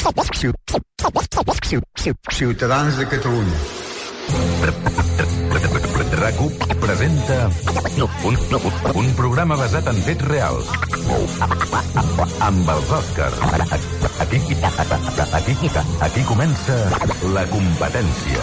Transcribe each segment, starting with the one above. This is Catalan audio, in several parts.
Ciutadans de Catalunya. RAC1 presenta un programa basat en fets reals amb els Òscars. Aquí comença La Competència.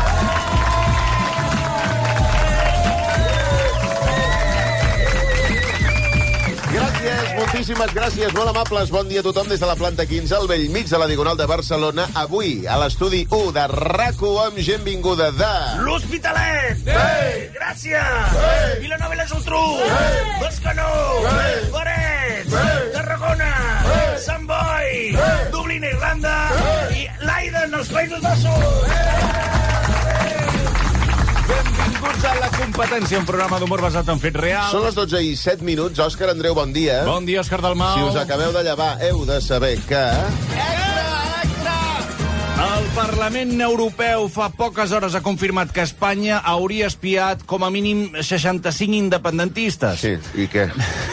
Gràcies, moltíssimes gràcies, molt amables. Bon dia a tothom des de la planta 15, al vell mig de la Diagonal de Barcelona. Avui, a l'estudi 1 de RAC1, amb gent vinguda de... L'Hospitalet! Hey! Gràcia! Hey! Vilanova i la Geltrú! Hey! Bescanó! Hey! Parets! Hey! Tarragona! Hey! Sant Boi! Hey! Dublín, Irlanda! Hey! I Leiden, els Països Baixos! Benvinguts a La Competència, un programa d'humor basat en fets reals. Són les 12 i 7 minuts. Òscar Andreu, bon dia. Bon dia, Òscar Dalmau. Si us acabeu de llevar, heu de saber que... El Parlament Europeu fa poques hores ha confirmat que Espanya hauria espiat com a mínim 65 independentistes. Sí, i què?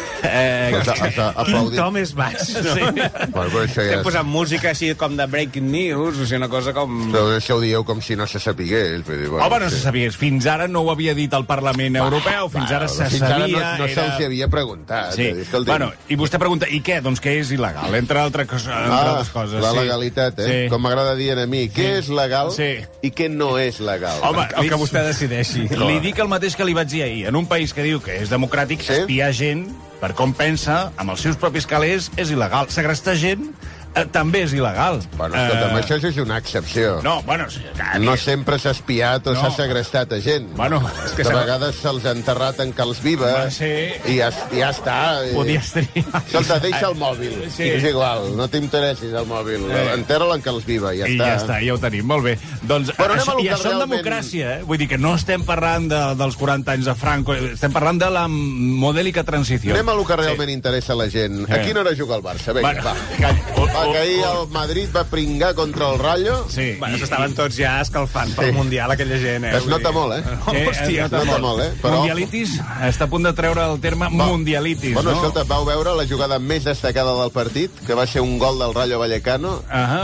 Quin to més baix, no? Sí. Bueno, això ja Estem posant música així com de breaking news, o sigui, una cosa com... Però això ho dieu com si no se sapigués. Home, no se sabia. Fins ara no ho havia dit el Parlament Europeu. Fins ara se Fins sabia... ara no se'ls havia preguntat. Sí. Bueno, i vostè pregunta, i què? Doncs que és il·legal, entre altres coses. La legalitat, Sí. Com m'agrada dir a mi. Què és legal i què no és legal? Home, El que vostè decideixi. Li dic el mateix que li vaig dir ahir. En un país que diu que és democràtic, espiar gent per com pensa, amb els seus propis calés, és il·legal. Segrestar gent també és il·legal. Bueno, escolta'm, això és una excepció. No, bueno... No sempre s'ha espiat o s'ha segrestat a gent. Bueno, és que de vegades se'ls ha enterrat en calç viva i ja està. Podies triar. Escolta, deixa el mòbil. Sí. És igual, no t'interessis el mòbil. Enterra-lo en calç viva i ja I està. ja està, ja ho tenim, molt bé. Doncs, Però anem a lo i que això en realment... democràcia, Vull dir que no estem parlant dels 40 anys de Franco, estem parlant de la modèlica transició. Anem a lo que realment interessa a la gent. A quina hora juga el Barça? Vinga, va. Que ahir el Madrid va pringar contra el Rayo. Sí. Bueno, s'estaven tots ja escalfant pel Mundial, aquella gent, Es nota molt, Hòstia, es nota molt, Però... Mundialitis, està a punt de treure el terme mundialitis, Bueno, no? escolta, vau veure la jugada més destacada del partit, que va ser un gol del Rayo Vallecano.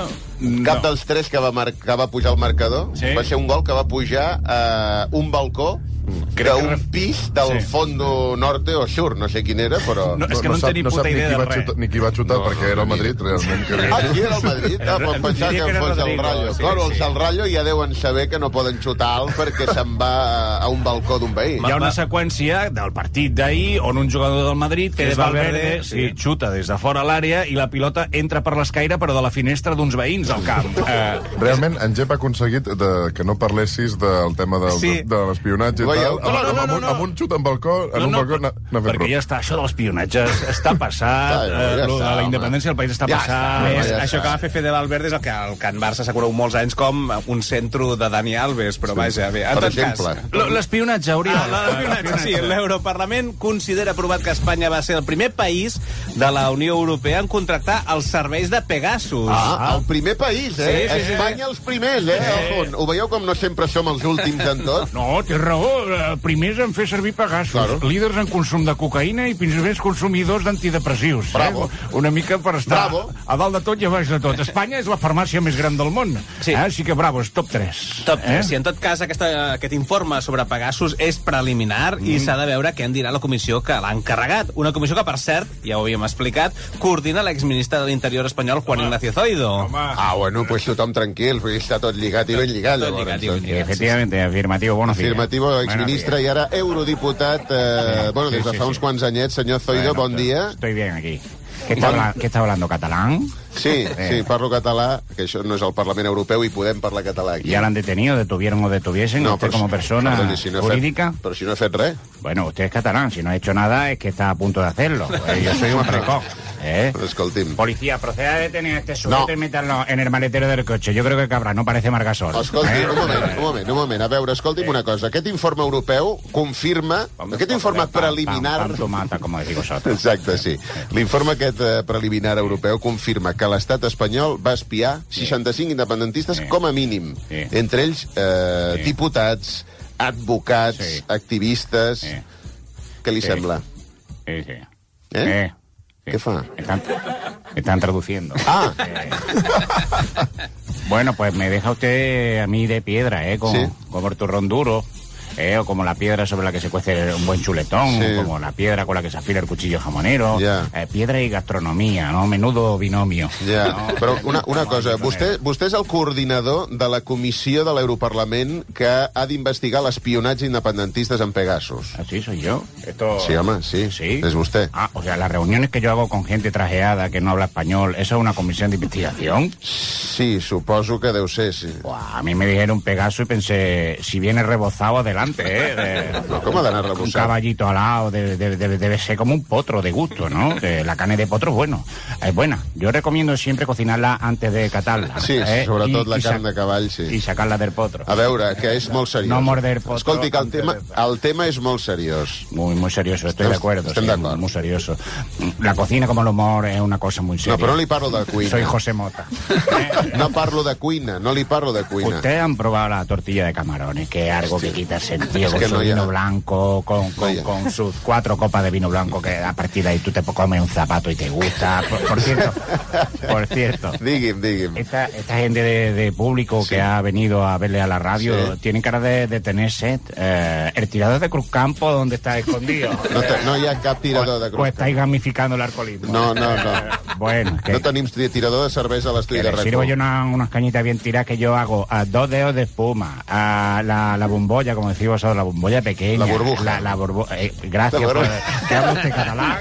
Cap dels tres que va pujar al marcador. Va ser un gol que va pujar a un balcó d'un pis del Fondo Norte o Sur, no sé quin era, però... No, és que no en tenim puta idea de res. Ni qui va xutar, perquè era el Madrid, realment. Aquí era el Madrid? Pot pensar que fos el Rayo. Claro, els del Rayo ja deuen saber que no poden xutar alt perquè se'n va a un balcó d'un veí. Hi ha una seqüència del partit d'ahir on un jugador del Madrid, que és Valverde, xuta des de fora l'àrea i la pilota entra per l'escaire, però de la finestra d'uns veïns al camp. Realment, en Jep ha aconseguit que no parlessis del tema de l'espionatge i tal. Amb un xut en balcó, en un balcó n'ha fet perquè ja està, això de l'espionatge està passat, de la independència del país està passat. Això que va fer Fede Valverde és el que el Can Barça s'ha conegut molts anys com un centre de Dani Alves, però vaja, bé, en tot cas... L'espionatge, Oriol. L'espionatge, sí. L'Europarlament considera aprovat que Espanya va ser el primer país de la Unió Europea en contractar els serveis de Pegasus. El primer país, Espanya els primers, Ho veieu com no sempre som els últims en tot? No, té raó. Primers en fer servir Pegasus. Líders en consum de cocaïna i principals consumidors d'antidepressius. Bravo. Una mica per estar a dalt de tot i a baix de tot. Espanya és la farmàcia més gran del món. Així que bravo, és top 3. Top 3. Si en tot cas aquest informe sobre Pegasus és preliminar i s'ha de veure què en dirà la comissió que l'ha encarregat. Una comissió que, per cert, ja ho havíem explicat, coordina l'exministre de l'Interior espanyol, Juan Ignacio Zoido. Bueno, pues tothom tranquil, perquè està tot lligat i ben lligat. Efectivamente, afirmativo, bueno. Afirmativo, exministre i ara eurodiputat, des de fa uns quants anyets. Senyor Zoido, bon dia. Estoy bien aquí. ¿Qué está hablando, catalán? Sí, parlo català, que això no és el Parlament Europeu i podem parlar català aquí. ¿Ya lo han detenido, detuvieron o detuviesen usted como persona jurídica? Pero si no he fet res. Bueno, usted es catalán, si no ha hecho nada es que está a punto de hacerlo. Yo soy un precoz. Escolti'm. Policía, proceda a detener a este sujeto y meterlo en el maletero del coche. Yo creo que cabrá, no parece Margasol. Escolti, un moment. A veure, escolti'm una cosa. Aquest informe europeu confirma... Aquest informe preliminar... Pan tomata, como decís vosotros. Exacte, sí. L'informe aquest preliminar europeu confirma que l'estat espanyol va espiar 65 independentistes com a mínim. Entre ells, diputats, advocats, activistes... Què li sembla? Sí. Què fa? Están traduciendo. Ah. Bueno, pues me deja usted a mí de piedra, como el turrón duro. O como la piedra sobre la que se cuece un buen chuletón, como la piedra con la que se afila el cuchillo jamonero, piedra i gastronomia, no? Menudo binomio. No? Però una cosa, vostè és el coordinador de la comissió de l'Europarlament que ha d'investigar l'espionatge independentistes en Pegasus. ¿Así soy yo? Sí, home, sí, es usted. O sea, las reuniones que yo hago con gente trajeada que no habla español, ¿eso es una comisión de investigación? Sí, suposo que deu ser, sí. A mí me dijeron Pegasus y pensé, si viene rebozado, adelante. ¿Cómo dan a rebusar? Un caballito al lado debe ser como un potro de gusto, ¿no? La carne de potro es buena. Yo recomiendo siempre cocinarla antes de catarla. Sí, sobretot la carn de cavall, sí. I sacar-la del potro. A veure, que és molt seriós. No morder potro. Escolti, que el tema és molt seriós. Muy serioso, estoy de acuerdo. Estem d'acord. Muy serioso. La cocina como el humor es una cosa muy seria. No, però no li parlo de cuina. Soy José Mota. No parlo de cuina, no li parlo de cuina. Ustedes han probado la tortilla de camarones, que es algo que quita sentido, con su vino blanco, con sus 4 copas de vino blanco, que a partir de ahí tú te comes un zapato y te gusta. Por cierto. Digui'm. Esta gente de público que ha venido a verle a la radio, tienen cara de tener sed. El tirador de Cruzcampo, ¿dónde está escondido? No hi ha cap tirador de Cruzcampo. O estáis gamificando el alcoholismo. No. Bueno, que no tenim tirador de cervesa a l'estudi de RAC1. Sirvo yo unas cañitas bien tiradas que yo hago a 2 dedos de espuma, a la bombolla, como decís vosotros, la bombolla pequeña. La burbuja. La burbuja. Gracias por que habla usted catalán.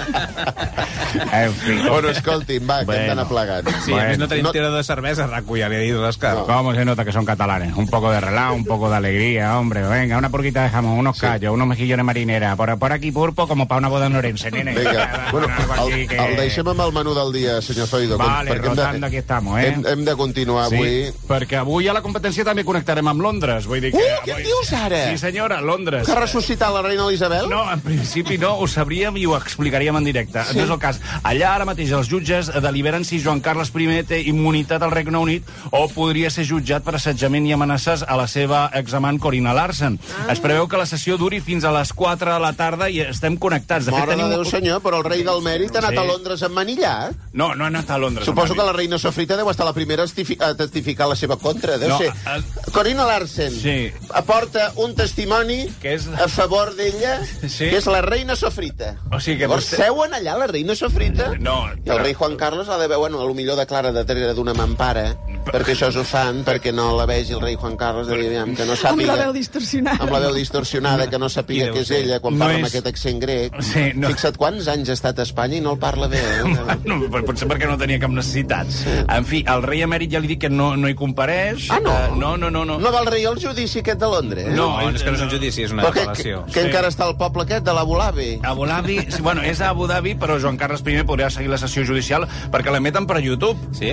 En fin. Bueno, escolti'm, va, que hem d'anar plegant. Sí, a més no tenim tirador de cervesa a RAC1, ja li he dit l'Òscar. ¿Cómo se nota que son catalanes? Un poco de relajo, un poco de alegría, hombre. Venga, una porquita de jamón, unos callos, unos mejillones marinera. Por aquí purpo, como para una boda en Orense, nene. Vinga, bueno, el deixem amb el menú del dia, senyor Zoido. Vale, rotando, aquí estamos, Hem de continuar avui. Perquè avui a la competència també connectarem amb Londres. Vull dir que què em dius ara? Sí, senyora, Londres. Que ha ressuscitat la reina Isabel? No, en principi no, ho sabríem i ho explicaríem en directe. No és el cas. Allà ara mateix els jutges deliberen si Joan Carles I té immunitat al Regne Unit o podria ser jutjat per assetjament i amenaces a la seva examant Corina Larsen. Es preveu que la sessió duri fins a les 4 de la tarda i estem connectats. Mare de Déu, senyor, però el rei del Mèrit ha anat a Londres emmanillat? No ha anat a Londres. Suposo que la reina Sofrita deu estar la primera a testificar la seva contra. Deu ser. Corina Larsen aporta un testimoni a favor d'ella, que és la reina Sofrita. O sigui que vostè... Seuen allà la reina Sofrita? No. I el rei Juan Carlos ha de veure, bueno, potser declara de darrere d'una mampara, perquè això ho fan, perquè no la vegi el rei Juan Carlos, que no sàpiga... Amb la veu distorsionada. Amb la veu distorsionada, que no sàpiga que és ella, quan parla amb aquest accent grec. Fixa't quants anys ha estat a Espanya i no el parla bé. No, potser perquè no tenia cap necessitat. En fi, el rei emèrit ja li dic que no hi compareix. Ah, no? No. No va el rei al judici aquest de Londres? No, és que no és un judici, és una apel·lació. Que encara està el poble aquest de l'Abu Dhabi. Abu Dhabi, bueno, és a Abu Dhabi, però Joan Carles I podria seguir la sessió judicial perquè l'emeten per YouTube. Sí?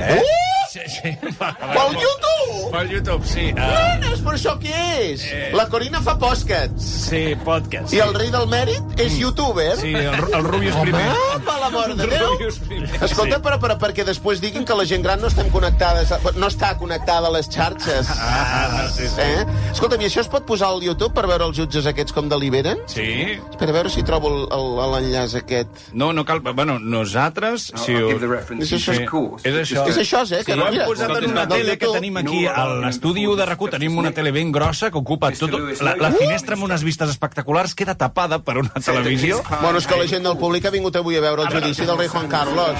Sí. Pel YouTube? Pel YouTube, sí. Nenes, però això què és? La Corina fa podcast. Sí, podcast. I el rei del mèrit és youtuber? Sí, el Rubius primer. Per l'amor de Déu! Escolta, però perquè després diguin que la gent gran no estem connectades, no està connectada a les xarxes. Sí. Escolta'm, i això es pot posar al YouTube per veure els jutges aquests com deliberen? Sí. Espera, a veure si trobo l'enllaç aquest. No cal... Bueno, nosaltres... És això. És això, que ho hem posat en una tele que tenim aquí a l'estudi de RAC1. Tenim una tele ben grossa que ocupa tot... La finestra amb unes vistes espectaculars queda tapada per una televisió. Bueno, és que la gent del públic ha vingut avui a veure el judici del rei Juan Carlos.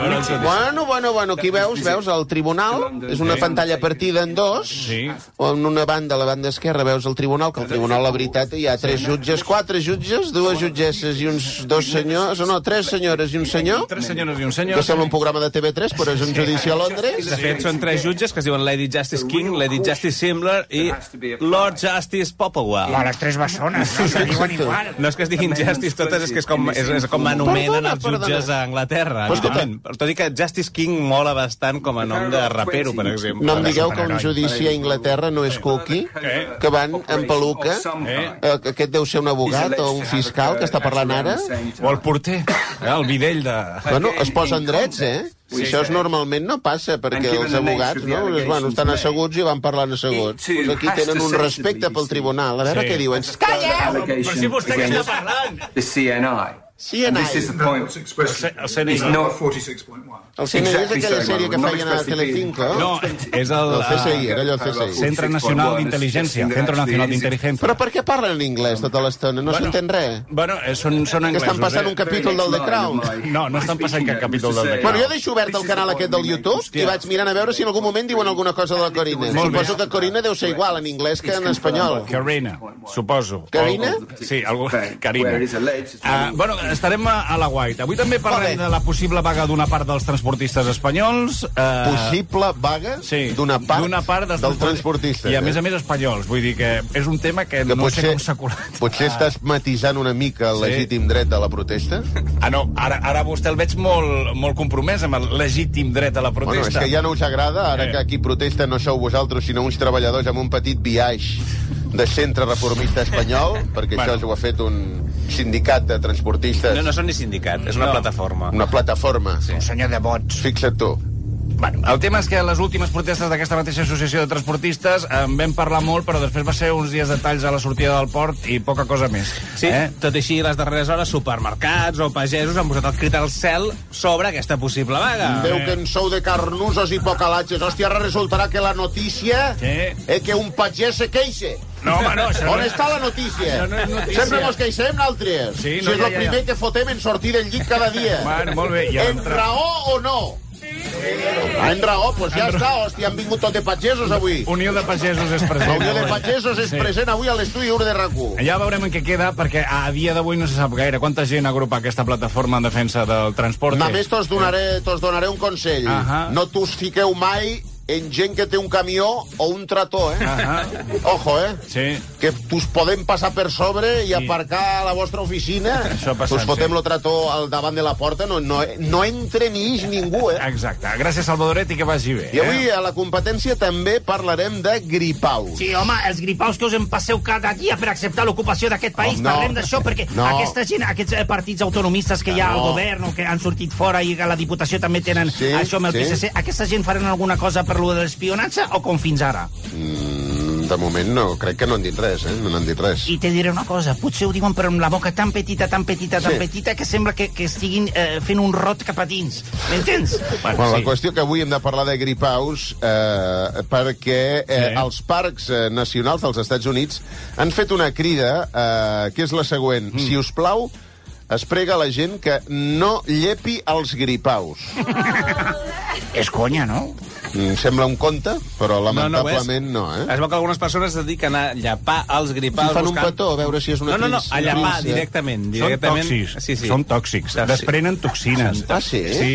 Bueno, aquí veus el tribunal, és una pantalla partida en dos, en una banda, a la banda esquerra, veus el tribunal, que el tribunal, la veritat, hi ha 3 jutges, 4 jutges, 2 jutgesses i uns 2 senyors, no, 3 senyores i un senyor. 3 senyores i un senyor. Que sembla un programa de TV3, però és un judici a Londres. De fet, són 3 jutges que es diuen Lady Justice King, Lady Justice Simler i Lord Justice Popplewell. Les 3 bessones, no se diuen igual. No és que es diguin Justice totes, és que és com anomenen els jutges a Anglaterra. Tot i que Justice King mola bastant com a nom de rapero, per exemple. No em digueu que un judici a Inglaterra no és cookie, que van en peluca. Aquest deu ser un abogat o un fiscal que està parlant ara. O el porter, el videll de... Bueno, es posen drets, I això normalment no passa, perquè els abogats estan asseguts i van parlant asseguts. Aquí tenen un respecte pel tribunal. A veure què diuen. Calleu! Però si vostè que està parlant! The CNI CNI. El CNI. El CNI és aquella sèrie que feien a Telecinco. No, és el CSI, era allò el CSI. Centre Nacional d'Intel·ligència. Centro Nacional d'Inteligencia. Però per què parlen en anglès tota l'estona? No s'entén res. Bueno, són anglesos. Que estan passant un capítol del The Crown. No estan passant cap capítol del The Crown. Bueno, jo deixo obert el canal aquest del YouTube i vaig mirant a veure si en algun moment diuen alguna cosa de la Corina. Suposo que Corina deu ser igual en anglès que en espanyol. Carina, suposo. Carina? Sí, Carina. Bueno, estarem a la White. Avui també parlem de la possible vaga d'una part dels transportistes espanyols. Possible vaga d'una part dels transportistes. I a més espanyols. Vull dir que és un tema que no sé com s'ha colat. Potser estàs matisant una mica el legítim dret de la protesta? No, ara vostè el veig molt compromès amb el legítim dret a la protesta. Bueno, és que ja no us agrada, ara que aquí protesta no sou vosaltres, sinó uns treballadors amb un petit biaix de centre reformista espanyol, perquè això ho ha fet un sindicat de transportistes. No són ni sindicat, és una plataforma. Una plataforma. Un senyor de vots. Fixa't tu. Bueno, el tema és que les últimes protestes d'aquesta mateixa associació de transportistes en vam parlar molt, però després va ser uns dies de talls a la sortida del port i poca cosa més. Sí, tot i així, les darreres hores, supermercats o pagesos han posat el crit al cel sobre aquesta possible vaga. Veu que en sou de carnusos i pocalatges. Hòstia, ara resultarà que la notícia és que un pagès se queixa. No, home, no, això on està la notícia? Això no és notícia. Sempre mos queixem, nosaltres. Sí, si és el primer que fotem en sortir del llit cada dia. Bueno, molt bé. En raó o no? En raó, doncs ja està, hòstia, han vingut tot de pagesos avui. Unió de Pagesos és present. La Unió de Pagesos és present avui a l'estudi 1 de RAC1. Ja veurem en què queda, perquè a dia d'avui no se sap gaire quanta gent agrupa aquesta plataforma en defensa del transport. Només tos donaré un consell. No t'us fiqueu mai en gent que té un camió o un trator, Ojo, Sí. Que t'us podem passar per sobre i aparcar a la vostra oficina. Us fotem el trator al davant de la porta, no entre ni ix ningú, Exacte. Gràcies, Salvadoret, i que vagi bé. I avui a la competència també parlarem de gripaus. Sí, home, els gripaus que us en passeu cada dia per acceptar l'ocupació d'aquest país. Parlem d'això, perquè aquesta gent, aquests partits autonomistes que hi ha al govern o que han sortit fora i a la Diputació també tenen això amb el PSC, aquesta gent faran alguna cosa per lo de l'espionatge o com fins ara? De moment no, crec que no han dit res, no n'han dit res. I te diré una cosa, potser ho diuen però amb la boca tan petita, que sembla que estiguin fent un rot cap a dins. M'entens? Bueno, la qüestió que avui hem de parlar de gripaus perquè els parcs nacionals dels Estats Units han fet una crida que és la següent. Si us plau, es prega a la gent que no llepi els gripaus. És conya, no? Sembla un conte, però lamentablement no, Es veu que algunes persones es dediquen a llapar els gripaus. Si fan un petó, a veure si és una No, a llapar directament. Són tòxics. Són tòxics. Desprenen toxines. Ah, sí? Sí,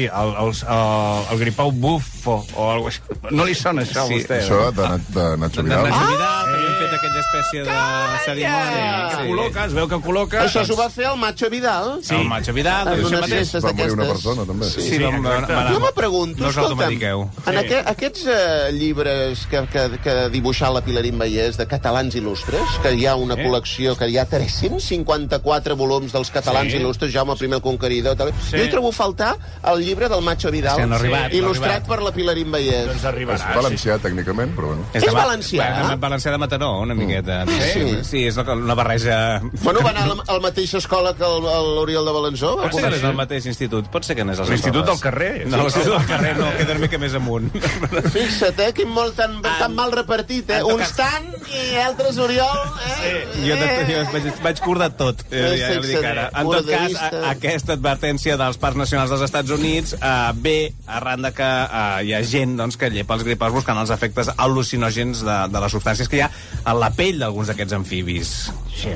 el gripau bufo o alguna cosa. No li sona això a vostè? Això de Nacho Vidal. De Nacho Vidal, que havien fet aquella espècie de cerimònia. Es veu que col·loca... Això s'ho va fer el Macho Vidal? Sí, el Macho Vidal. En unes festes va morir una persona, també. Sí, jo me pregunto, escolta'm, en aquests llibres que ha dibuixat la Pilarín Vallès de catalans il·lustres, que hi ha una col·lecció, que hi ha 354 volums dels catalans il·lustres, Jaume I el Conqueridor, jo hi trobo faltar el llibre del Macho Vidal, il·lustrat per la Pilarín Vallès. És valencià, tècnicament, però bueno. És valencià? Valencià de Mataró, una miqueta. Sí, és una barreja... Bueno, va anar a la mateixa escola que l'Oriol de Balanzó? Pot ser que no és el mateix institut, pot ser que no és l'Institut del Carrer. No, l'Institut del Carrer no, queda una mica més amunt. Fixa't, quin molt tan mal repartit, Uns tant i altres Oriol, Jo vaig cordar tot, ja li dic ara. En tot cas, aquesta advertència dels parcs nacionals dels Estats Units ve arran de que hi ha gent que llepa els gripaus buscant els efectes al·lucinògens de les substàncies que hi ha a la pell d'alguns d'aquests amfibis. Sí,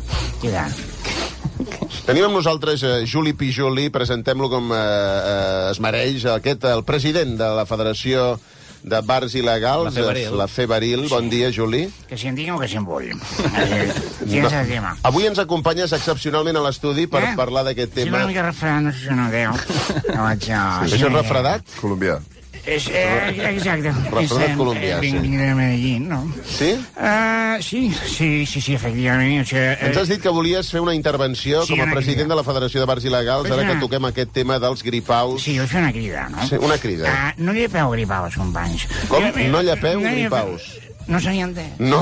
Tenim amb nosaltres Juli Pijuli, presentem-lo com es mereix, el president de la Federació de Bars Il·legals, la Febril. Bon dia, Juli. Que si en digui o que si en vull. Avui ens acompanyes excepcionalment a l'estudi per parlar d'aquest tema. Sí, una mica refredat, no sé si no deu. Això és refredat? Colombià. Exacte. Refredat colombià, sí. Vinc de Medellín, no? Sí? Sí, efectivament. Ens has dit que volies fer una intervenció com a president de la Federació de Bars Il·legals, ara que toquem aquest tema dels gripaus. Sí, vull fer una crida, no? Sí, una crida. No llepeu gripaus, companys. Com? No llepeu gripaus? No s'havia entès. No.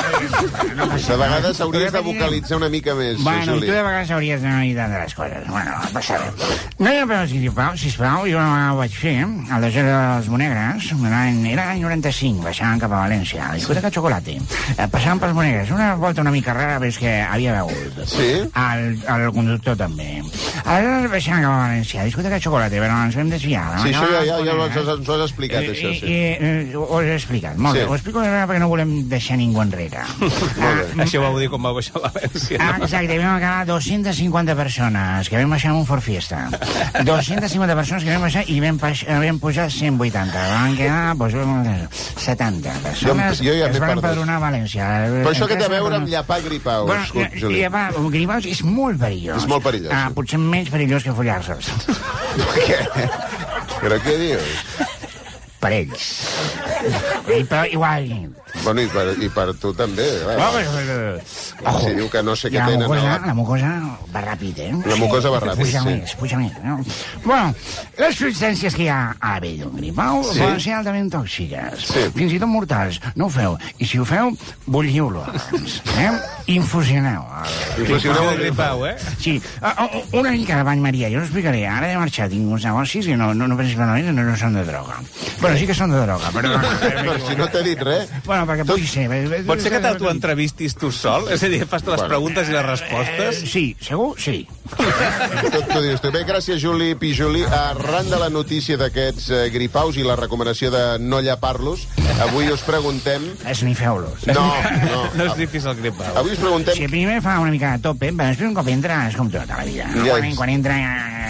De vegades hauries de vocalitzar una mica més, bueno, Juli. Tu de vegades hauries de mirar de les coses. Bueno, passa bé. No hi ha peus, sisplau, jo ho vaig fer, al desert dels Monegres, era l'any 95, baixàvem cap a València, a discoteca Chocolate. Passàvem pels Monegres, una volta una mica rara, però és que havia begut. Sí? El conductor també. Aleshores baixàvem cap a València, a discoteca Chocolate, però ens vam desviar. Sí, això ja ens ho has explicat, això, sí. Ho he explicat, molt bé. Ho explico perquè no volem deixar ningú enrere. Això ho vau dir quan va baixar a València. Exacte, vam acabar 250 persones que vam baixar en un Ford Fiesta. 250 persones que vam baixar i vam pujar 180. Van quedar 70 persones jo ja que es van empadronar a València. Però això que té a veure amb llapar gripaus, Juli? Llapar gripaus és molt perillós. És molt perillós. Potser menys perillós que follar-se'ls. Què? Però què dius? Per ells. Però igual... Bueno, i per tu també. Si diu que no sé què tenen... La mucosa va ràpid, La mucosa va ràpid, sí. Puja més, no? Bueno, les substàncies que hi ha a la pell d'un gripau poden ser altament tòxiques, fins i tot mortals. No ho feu. I si ho feu, bulliu-lo abans. Infusioneu. Infusioneu el gripau, Sí. Una mica de bany Maria, jo us explicaré. Ara he marxat, tinc uns negocis i no principalment no són de droga. Bueno, sí que són de droga, però... Però si no t'he dit res... Bueno, perquè pugui ser... Pot ser que t'autoentrevistis tu sol? És a dir, fas les preguntes i les respostes? Sí, segur, sí. Tot t'ho dius tu. Bé, gràcies, Juli Pijoli. Arran de la notícia d'aquests gripaus i la recomanació de no llapar-los, avui us preguntem... Esnifeu-los. No esnifis el gripau. Avui us preguntem... Si primer fa una mica de tope, però després un cop entra és com tot a la vida. Quan entra...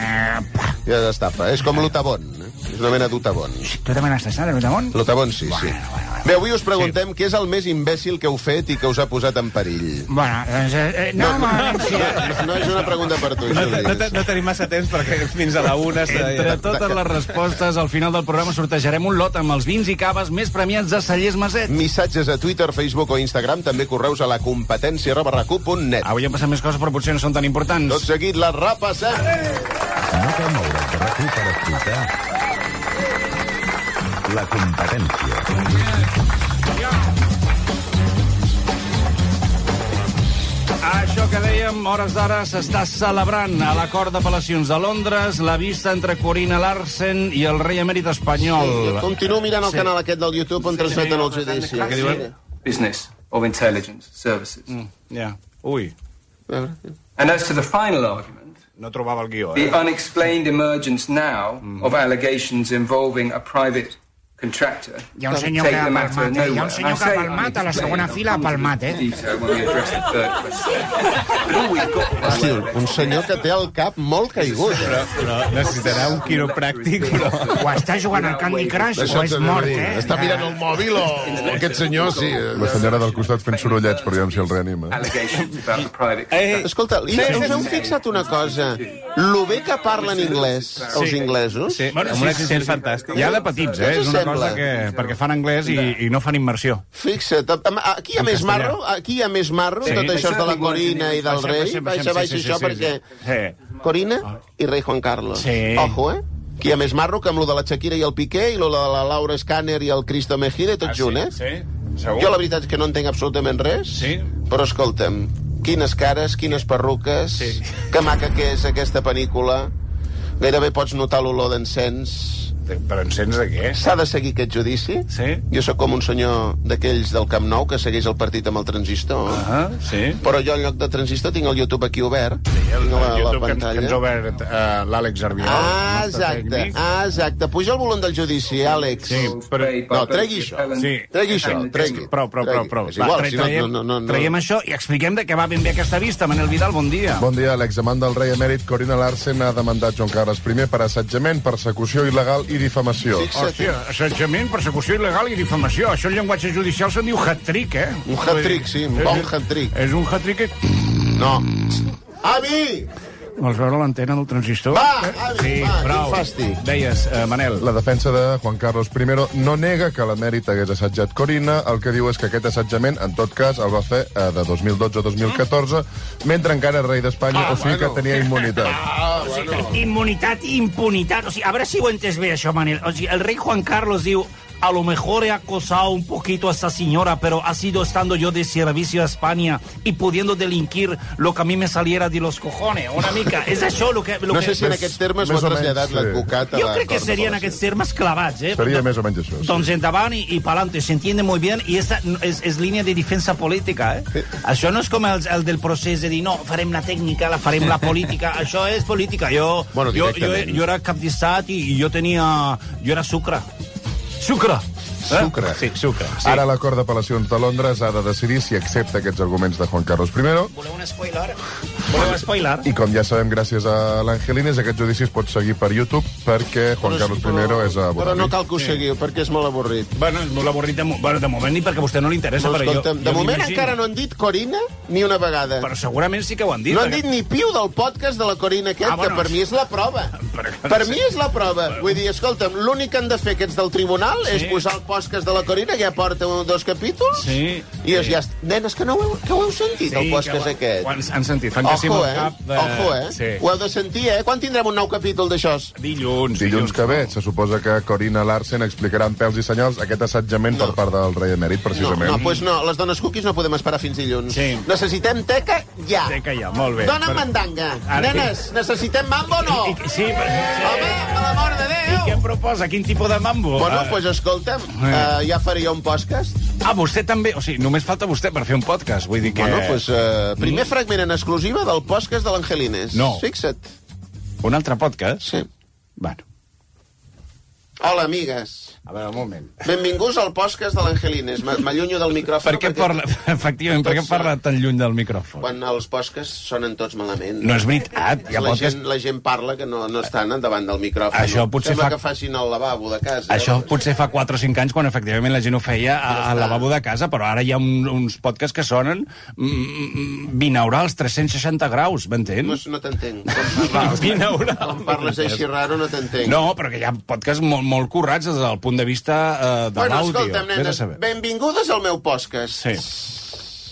Ja destapa. És com l'Otabon. És una mena d'Otabon. Tu també n'has tastat, l'Otabon? L'Otabon, sí. Bé, avui us preguntem què és el més imbècil que heu fet i que us ha posat en perill. Bueno, doncs... No és una pregunta per tu, Juli. No tenim massa temps perquè fins a la una... Entre totes les respostes, al final del programa sortejarem un lot amb els vins i caves més premiats de Cellers Maset. Missatges a Twitter, Facebook o Instagram, també correus a la competència@racu.net. Avui han passat més coses, però potser no són tan importants. Tot seguit, la repassem. No cal moure's de RAC1 per escoltar La Competència. Això que dèiem, hores d'ara, s'està celebrant a la Cort d'Apel·lacions de Londres la vista entre Corina Larsen i el rei emèrit espanyol. Sí, continuo mirant el canal aquest del YouTube on transmeten el judici. Què diuen? Business of intelligence services. Ui. And as to the final argument, no trobava el guió, the unexplained emergence now of allegations involving a private contractor. Hi ha un senyor que ha palmat, hi ha un senyor que ha palmat a la segona fila, ha palmat, Hosti, un senyor que té el cap molt caigut. Però necessitarà un quiropràctic, però... O està jugant al Candy Crush o és mort, Està mirant el mòbil o aquest senyor, sí. La senyora del costat fent sorollets per veure si el reanima. Escolta, us heu fixat una cosa? Lo bé que parlen anglès, els inglesos? Sí, amb un accent fantàstic. Hi ha de petits, és una cosa que... perquè fan anglès i no fan immersió. Fixa't, aquí hi ha més marro, tot això és de la Corina i del rei. Baixa això perquè... Corina i rei Juan Carlos. Ojo, Aquí hi ha més marro que amb lo de la Shakira i el Piqué i lo de la Laura Scanner i el Cristo Mejide, tot junt, Segur? Jo la veritat és que no entenc absolutament res, però escolta'm, quines cares, quines perruques, que maca que és aquesta pel·lícula, gairebé pots notar l'olor d'encens. Però encens de què? S'ha de seguir aquest judici? Sí. Jo sóc com un senyor d'aquells del Camp Nou que segueix el partit amb el transistor. Però jo en lloc de transistor tinc el YouTube aquí obert. El YouTube que ens ha obert l'Àlex Arbiol. Exacte. Puja el volum del judici, Àlex. No, tregui això. Tregui això. Prou. Traiem això i expliquem de què va ben bé aquesta vista. Manel Vidal, bon dia. Bon dia. L'examant del rei emèrit Corina Larsen ha demandat Joan Carles I per assetjament, persecució il·legal i difamació. Hòstia, assetjament, persecució il·legal i difamació. Això en llenguatge judicial se'n diu hat-trick, Un hat-trick, sí, un bon hat-trick. És un hat-trick que... No. Avi! Vols veure l'antena del transistor? Avi, prou. Quin fàstic. Deies, Manel. La defensa de Juan Carlos I no nega que l'emèrit hagués assetjat Corina. El que diu és que aquest assetjament, en tot cas, el va fer de 2012 a 2014, mentre encara era rei d'Espanya, o sigui que tenia immunitat. Immunitat i impunitat. O sigui, a veure si ho he entès bé, això, Manel. O sigui, el rei Juan Carlos diu a lo mejor he acosado un poquito a esta señora, pero ha sido estando yo de servicio a España y pudiendo delinquir lo que a mi me saliera de los cojones. Una mica, és això lo que... No sé si en aquests termes ho ha traslladat l'advocat a la... Jo crec que serien aquests termes clavats, Seria més o menys això. Doncs endavant i pa'lante, se entiende muy bien, i esta és línia de defensa política, Això no és com el del procés de dir, no, farem la tècnica, farem la política, això és política. Jo era cap d'estat i jo era sucre. Sucre! Sucre. Sí, sucre. Sí. Ara la Cort d'Apel·lacions de Londres ha de decidir si accepta aquests arguments de Juan Carlos I. Voleu un spoiler? Voleu spoiler? I com ja sabem, gràcies a l'Angelines, aquest judici es pot seguir per YouTube perquè Juan Carlos I és a Abu Dhabi. Però no cal que ho seguiu, perquè és molt avorrit. Bueno, és molt avorrit de moment ni perquè a vostè no li interessa. No, escolta'm, de moment encara no han dit Corina ni una vegada. Però segurament sí que ho han dit. No han dit ni piu del podcast de la Corina aquest, que per mi és la prova. Per mi és la prova. Vull dir, escolta'm, l'únic que han de fer aquests del tribunal és posar el podcast de la Corina, que ja porta 2 capítols, i ja... Nenes, que ho heu sentit, el podcast aquest? Han sentit, fan que sí amb el cap de... Ojo, Ho heu de sentir, Quan tindrem un nou capítol d'això? Dilluns que ve. Se suposa que Corina Larsen explicarà en pèls i senyals aquest assetjament per part del rei emèrit, precisament. No, les dones cookies no podem esperar fins dilluns. Necessitem teca ja. Teca ja, molt bé. Dóna'm mandanga. Nenes, necessitem mambo o no? Sí, home, per l'amor de Déu! I què em proposa? Quin tipus de mambo? Bueno, doncs escolta'm, ja faria un podcast. Vostè també? O sigui, només falta vostè per fer un podcast. Vull dir que... Bueno, doncs, primer fragment en exclusiva del podcast de l'Angelines. No. Fixa't. Un altre podcast? Sí. Bueno. Hola, amigues. A veure, un moment. Benvinguts al podcast de l'Angelines. M'allunyo del micròfon. Efectivament, per què parla tan lluny del micròfon? Quan els podcasts sonen tots malament. No és veritat. La gent parla que no estan davant del micròfon. Això potser sembla que facin al lavabo de casa. Això potser fa 4 o 5 anys, quan efectivament la gent ho feia al lavabo de casa, però ara hi ha uns podcasts que sonen binaurals, 360 graus, m'entens? No t'entenc. Binaural. Quan parles així raro no t'entenc. No, però que hi ha podcasts molt currats des del punt de vista de l'àudio. Escolta'm, nenes, benvingudes al meu podcast. Sí.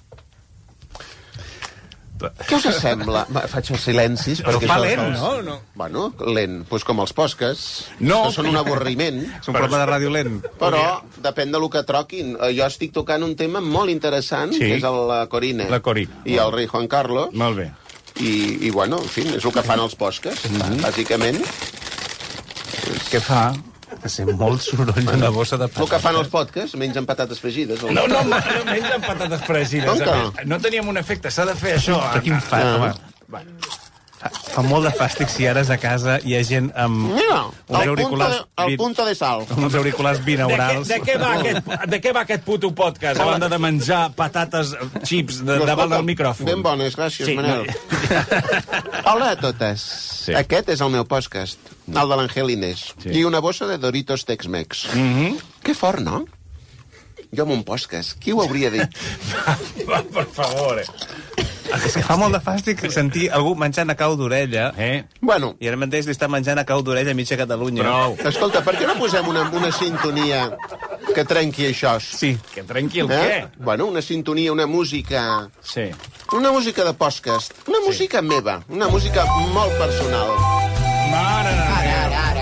Què us sembla? Faig els silencis. Però fa lent, no? Bueno, lent, doncs com els podcasts. No. Que són un avorriment. És un programa de ràdio lent. Però depèn de lo que troquin. Jo estic tocant un tema molt interessant, que és la Corina. La Corina. I el rei Juan Carlos. Molt bé. I bueno, en fi, és el que fan els podcasts, bàsicament. Què fa? Que sent molt soroll una bossa de patates. El que fan els podcasts, mengen patates fregides. No mengen patates fregides. Com que no? No teníem un efecte, s'ha de fer això. Però quin fat, home. Fa molt de fàstic si ara és a casa hi ha gent amb uns auriculars... El punto de sal. Amb uns auriculars binaurals. De què va aquest puto podcast, a banda de menjar patates xips davant del micròfon? Ben bones, gràcies, Manel. Hola a totes. Aquest és el meu podcast, el de l'Angelines. I una bossa de Doritos Tex-Mex. Que fort, no? Jo amb un podcast. Qui ho hauria dit? Per favor, És que fa molt de fàstic sentir algú menjant a cau d'orella. Bueno. I ara mateix li està menjant a cau d'orella a mitja Catalunya. Prou. Escolta, per què no posem una sintonia que trenqui això? Sí. Que trenqui el què? Bueno, una sintonia, una música... Sí. Una música de podcast. Una música meva. Una música molt personal. Mare de Déu. Ara.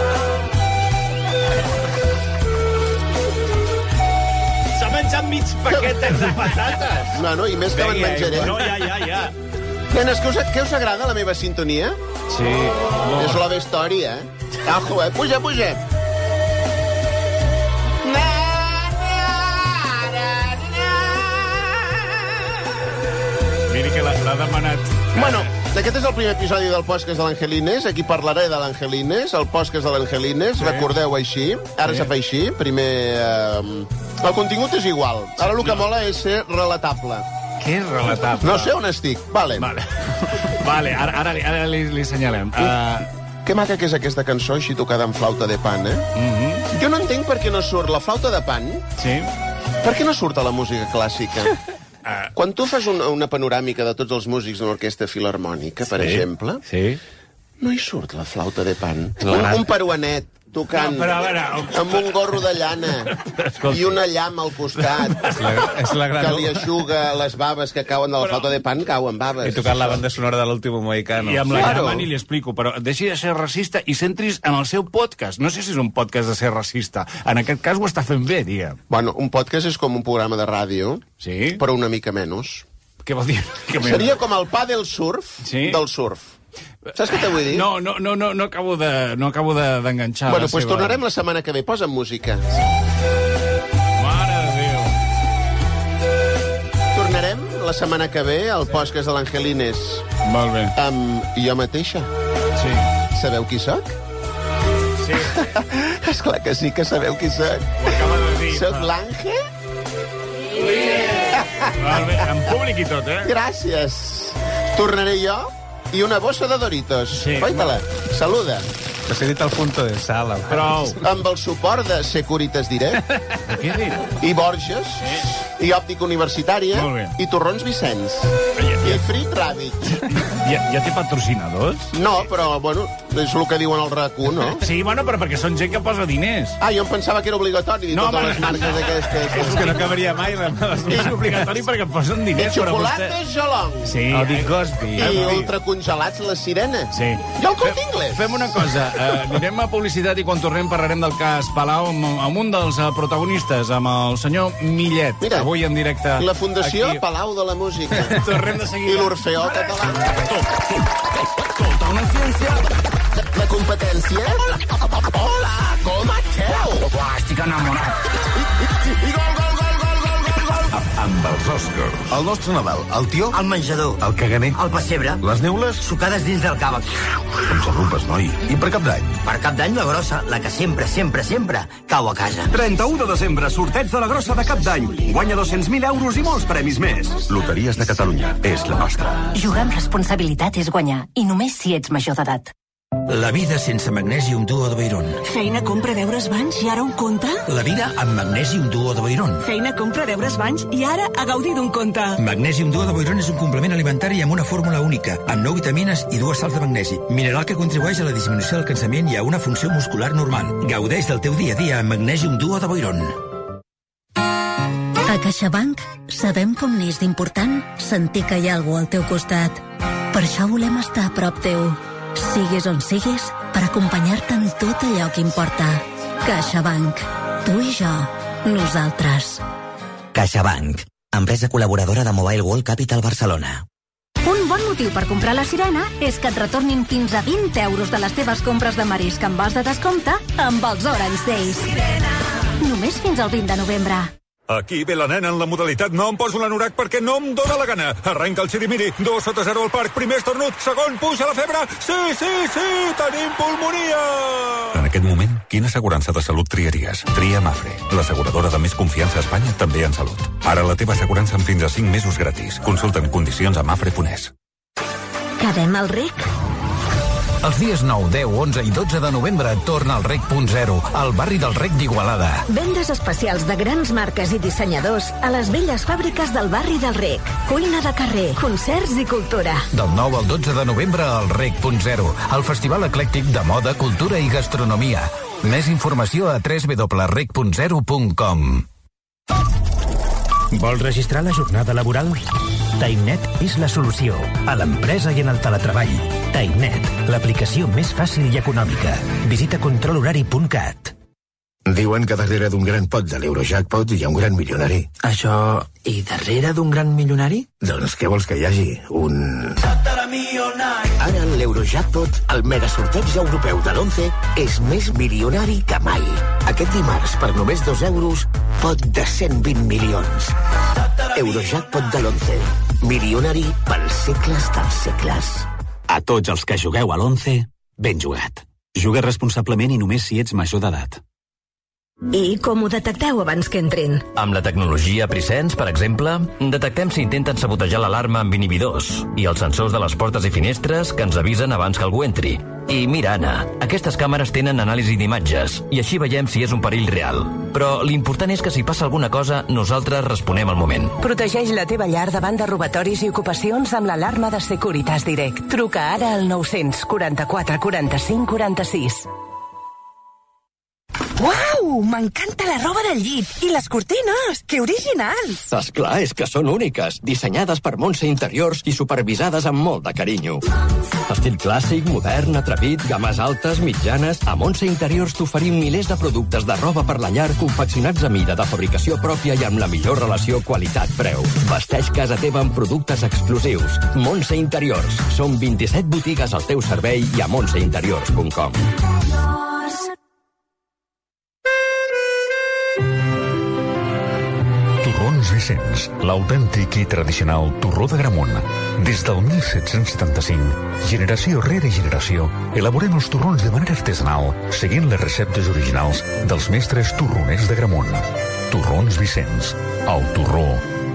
S'ha menjat mig paquet de patates. No, i més que me'n menjaré. No, ja. Nenes, què us agrada la meva sintonia? Sí. És Love Story, Ojo, puja. Miri que l'ha demanat. Bueno, aquest és el primer episodi del podcast de l'Angelines. Aquí parlaré de l'Angelines, el podcast de l'Angelines. Recordeu així. Ara se fa així. Primer... El contingut és igual. Ara el que mola és ser relatable. Què és relatable? No sé on estic. Vale, ara li assenyalem. Que maca que és aquesta cançó així tocada amb flauta de pan, Jo no entenc per què no surt la flauta de pan. Sí. Per què no surt a la música clàssica? Quan tu fas una panoràmica de tots els músics d'una orquestra filharmònica, per exemple, no hi surt la flauta de pan. Un peruanet tocant, però, a veure, amb un gorro de llana i una llama al costat És la gran... que li aixuga les baves que cauen de la flauta de pan, cauen baves. I tocant la banda sonora de l'Último Mohicano. I amb la llama ni li explico, però deixi de ser racista i centris en el seu podcast. No sé si és un podcast de ser racista. En aquest cas ho està fent bé, digue'm. Bueno, un podcast és com un programa de ràdio, sí? però una mica menys. Què vol dir? Seria com el paddle surf del surf. Saps què t'ho vull dir? No acabo d'enganxar. Bueno, doncs tornarem la setmana que ve. Posa'm música. Mare de Déu. Tornarem la setmana que ve al podcast de l'Angelines. Molt bé. Amb jo mateixa. Sí. Sabeu qui soc? Sí. Esclar que sí que sabeu qui soc. Ho acaba de dir. Soc l'Àngel? Molt bé, en públic i tot, Gràcies. Tornaré jo i una bossa de Doritos. Sí. Oi-te-la. Saluda. T'has dit al punto de sala. Prou. Amb el suport de Securitas Direct. Què ha dit? I Borges. I Òptica Universitària. Molt bé. I Torrons Vicenç. I Frit Rabbit. Ja té patrocinadors? No, però, bueno, és el que diuen al RAC1, no? Sí, bueno, però perquè són gent que posa diners. Jo em pensava que era obligatori dir totes les marques d'aquestes. És que no acabaria mai. És obligatori perquè posen I diners. xocolates Jolong. Sí. El Big Cosby. I ultracongelats les sirenes. Sí. I el Corte Inglés. Fem una cosa, anirem a publicitat i quan tornem parlarem del cas Palau amb un dels protagonistes, amb el senyor Millet. Mira, avui en directe. La Fundació aquí. Palau de la Música. Tornem de seguida. I l'Orfeó Català. Tota una ciència. La competència. Hola, com esteu? Estic enamorat. I gol, gol, gol, gol, gol, gol, gol. Amb els Oscars. El nostre Nadal, el tió, El menjador. el caganer, El pessebre. les neules, Sucades dins del cava. com s'arrupes, noi. I per Cap d'Any, Per Cap d'Any la grossa, la que sempre, sempre, sempre cau a casa. 31 de desembre, sorteig de la grossa de Cap d'Any. Guanya 200.000 euros i molts premis més. Loteries de Catalunya. És la nostra. Jugar amb responsabilitat és guanyar, i només si ets major d'edat. La vida sense Magnesium Duo de Boiron. Feina compra deures banys i ara un conte? La vida amb Magnesium Duo de Boiron. Feina compra deures banys i ara a gaudir d'un conte. Magnesium Duo de Boiron és un complement alimentari amb una fórmula única, amb 9 vitamines i 2 sals de magnesi, mineral que contribueix a la disminució del cansament i a una funció muscular normal. Gaudeix del teu dia a dia amb Magnesium Duo de Boiron. A CaixaBank sabem com n'és d'important sentir que hi ha algú al teu costat. Per això volem estar a prop teu, siguis on siguis, per acompanyar-te en tot allò que importa. CaixaBank. Tu i jo. Nosaltres. CaixaBank. Empresa col·laboradora de Mobile World Capital Barcelona. Un bon motiu per comprar la Sirena és que et retornin fins a 20 euros de les teves compres de marisc amb vals de descompte amb els Orange Days. Només fins al 20 de novembre. Aquí ve la nena en la modalitat no em poso l'anorac perquè no em dóna la gana. Arrenca el xirimiri, 2-0 al parc, primer estornut, segon, puja la febre, sí, tenim pulmonia! En aquest moment, quina assegurança de salut triaries? Tria Mafre, l'asseguradora de més confiança a Espanya també en salut. Ara la teva assegurança amb fins a 5 mesos gratis. Consulta'm condicions a mafre.es. Quedem al REC? Els dies 9, 10, 11 i 12 de novembre torna al REC.0, al barri del REC d'Igualada. Vendes especials de grans marques i dissenyadors a les velles fàbriques del barri del REC. Cuina de carrer, concerts i cultura. Del 9 al 12 de novembre al REC.0, el festival eclèctic de moda, cultura i gastronomia. Més informació a www.rec.0.com. Vol registrar la jornada laboral? TimeNet és la solució a l'empresa i en el teletreball. TimeNet, l'aplicació més fàcil i econòmica. Visita controlhorari.cat. Diuen que darrere d'un gran pot de l'Eurojackpot hi ha un gran milionari. Això... i darrere d'un gran milionari? Doncs què vols que hi hagi? Ara l'Eurojackpot, el megasorteig europeu de l'11, és més milionari que mai. Aquest dimarts, per només 2 euros, pot de 120 milions. Eurojackpot de l'11. Milionari pels segles dels segles. A tots els que jugueu a l'11, ben jugat. Juga responsablement i només si ets major d'edat. I com ho detecteu abans que entrin? Amb la tecnologia Presence, per exemple, detectem si intenten sabotejar l'alarma amb inhibidors i els sensors de les portes i finestres que ens avisen abans que algú entri. I mira, Anna, aquestes càmeres tenen anàlisi d'imatges i així veiem si és un perill real. Però l'important és que si passa alguna cosa, nosaltres responem al moment. Protegeix la teva llar davant de robatoris i ocupacions amb l'alarma de Securitas Direct. Truca ara al 944 45 46. M'encanta la roba del llit i les cortines. Que originals! Esclar, és que són úniques, dissenyades per Montse Interiors i supervisades amb molt de carinyo. Estil clàssic, modern, atrevit, games altes, mitjanes... A Montse Interiors t'oferim milers de productes de roba per la llar confeccionats a mida, de fabricació pròpia i amb la millor relació qualitat-preu. Vesteix casa teva amb productes exclusius. Montse Interiors. Som 27 botigues al teu servei i a montseinteriors.com. Torrons Vicenç, l'autèntic i tradicional torró de Gramunt. Des del 1775, generació rere generació, elaborem els torrons de manera artesanal, seguint les receptes originals dels mestres torroners de Gramunt. Torrons Vicenç, el torró.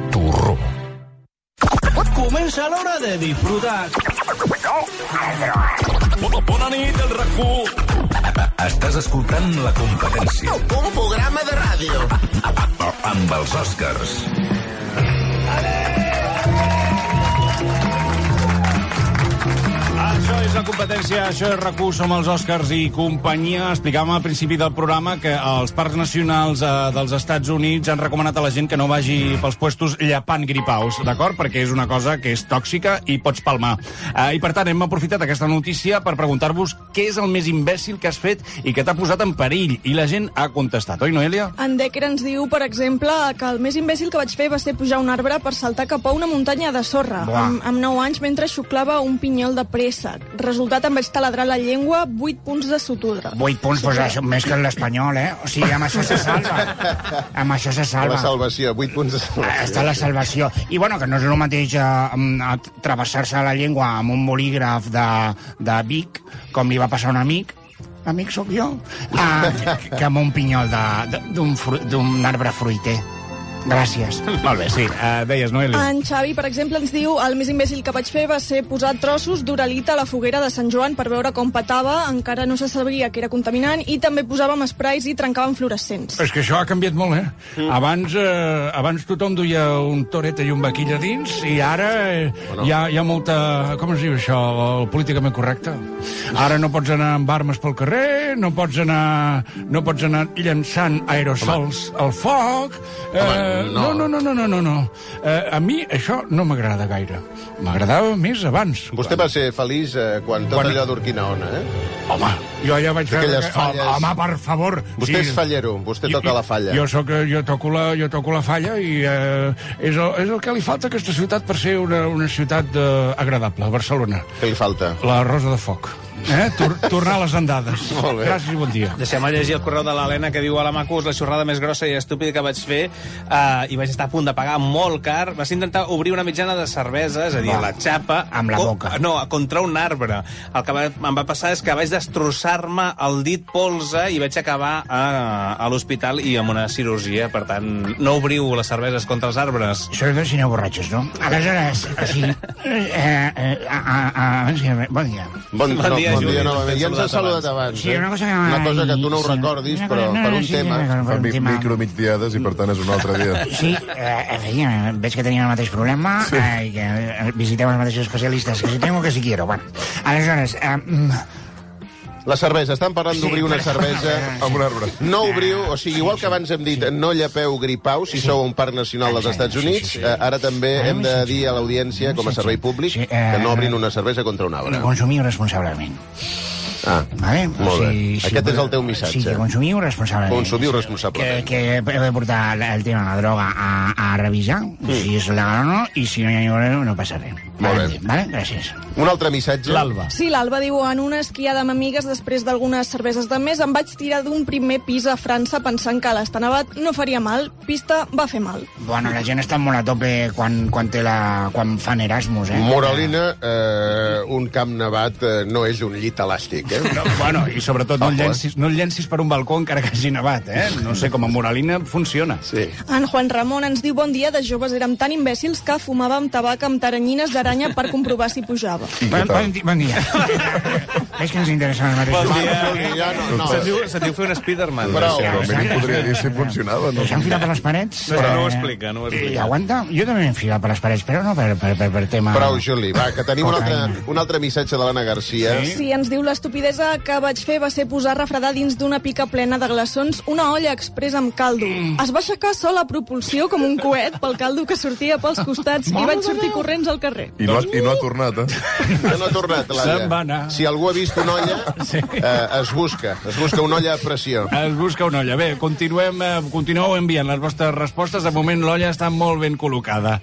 Comença l'hora de disfrutar. Bona nit, el RAC1. Estàs escoltant La Competència. Un programa de ràdio. Amb els Oscars. Això és La Competència, això és RAC1, som els Oscars i companyia. Explicàvem al principi del programa que els parcs nacionals dels Estats Units han recomanat a la gent que no vagi pels puestos llepant gripaus, d'acord? Perquè és una cosa que és tòxica i pots palmar. I per tant hem aprofitat aquesta notícia per preguntar-vos què és el més imbècil que has fet i que t'ha posat en perill. I la gent ha contestat, oi, Noelia? En Decker ens diu, per exemple, que el més imbècil que vaig fer va ser pujar un arbre per saltar cap a una muntanya de sorra. Amb 9 anys, mentre xuclava un pinyol de préssec. Resultat, em vaig taladrar la llengua, 8 punts de sutura. 8 punts, doncs això, més que l'Espanyol, eh? O sigui, amb això se salva. Amb això se salva. La salvació, 8 punts de salvació. Està la salvació. I, bueno, que no és el mateix travessar-se la llengua amb un bolígraf de Vic, com li va passar a un amic, amic sóc jo, que amb un pinyol d'un arbre fruiter. Gràcies. Molt bé, sí. Deies, Noelia. En Xavi, per exemple, ens diu el més imbècil que vaig fer va ser posar trossos d'uralita a la foguera de Sant Joan per veure com petava, encara no se sabia que era contaminant, i també posàvem sprays i trencàvem fluorescents. És que això ha canviat molt, eh? Abans tothom duia un toreta i un vaquilla dins, i ara hi ha molta... Com es diu això? El políticament correcte. Ara no pots anar amb armes pel carrer, no pots anar llançant aerosols al foc... No. A mi això no m'agrada gaire. M'agradava més abans. Vostè va ser feliç quan tot allò d'Urquinaona, eh? Home, jo allà vaig veure que... Home, per favor. Vostè és fallero, vostè toca la falla. Jo toco la falla i és el que li falta a aquesta ciutat per ser una ciutat agradable, Barcelona. Què li falta? La rosa de foc. Tornar a les andades. Gràcies i bon dia. Deixem-me llegir el correu de l'Helena, que diu: a la Macus, la xorrada més grossa i estúpida que vaig fer, i vaig estar a punt de pagar molt car, va ser intentar obrir una mitjana de cervesa, és a dir, la xapa... Amb la boca. No, contra un arbre. El que em va passar és que vaig destrossar-me el dit polze i vaig acabar a l'hospital i amb una cirurgia. Per tant, no obriu les cerveses contra els arbres. Això és de sineu borratxos, no? Aleshores, sí. Bon dia. Bon dia novament. Ja ens has saludat abans. Sí, una cosa que tu no ho recordis, però per un tema. Fa micromigdiades i per tant és un altre dia. Sí, efectivament, veig que tenim el mateix problema i que visiteu els mateixos especialistes, que si tengo que si quiero. Bueno, aleshores... La cervesa, estan parlant d'obrir una cervesa amb un arbre. No obriu, o sigui, igual que abans hem dit, no llepeu gripau si sou a un parc nacional dels Estats Units, ara també hem de dir a l'audiència, com a servei públic, que no obrin una cervesa contra un arbre. Consumiu responsablement. Vale? Molt bé. Aquest és el teu missatge. Sí, que consumiu responsablement. Consumiu responsablement. Que heu de portar el tema de la droga a revisar, si és legal o no, i si no hi ha no passa res. Molt bé. Vale? Gràcies. Un altre missatge. L'Alba. Sí, l'Alba diu: en una esquiada amb amigues, després d'algunes cerveses de més, em vaig tirar d'un primer pis a França pensant que l'Estar nevat no faria mal. Pista va fer mal. Bueno, la gent està molt a tope quan fan Erasmus, eh? Moralina, un camp nevat no és un llit elàstic, eh? No, bueno, i sobretot no el llencis per un balcó encara que hagi nevat, eh? No sé, com a Moralina funciona. Sí. En Juan Ramon ens diu: bon dia, de joves érem tan imbècils que fumàvem tabac amb taranyines d'aranya per comprovar si pujava. Bon dia. És que ens interessa el mateix. Bon dia. Se't diu fer un Spiderman. Però almenys podria dir si funcionava. S'ha enfilat per les parets? No ho explica, I aguanta? Jo també m'he enfilat per les parets, però no per tema... Prou, Juli. Va, que tenim un altre missatge de l'Anna Garcia. Sí, ens diu: l'estupidesa estupidesa que vaig fer va ser posar a refredar dins d'una pica plena de glaçons una olla express amb caldo. Es va aixecar sola a propulsió com un coet pel caldo que sortia pels costats i vaig sortir corrents al carrer. I no ha tornat, No ha tornat, Se'n va anar. Si algú ha vist una olla, es busca una olla a pressió. Es busca una olla. Bé, continueu enviant les vostres respostes. De moment l'olla està molt ben col·locada.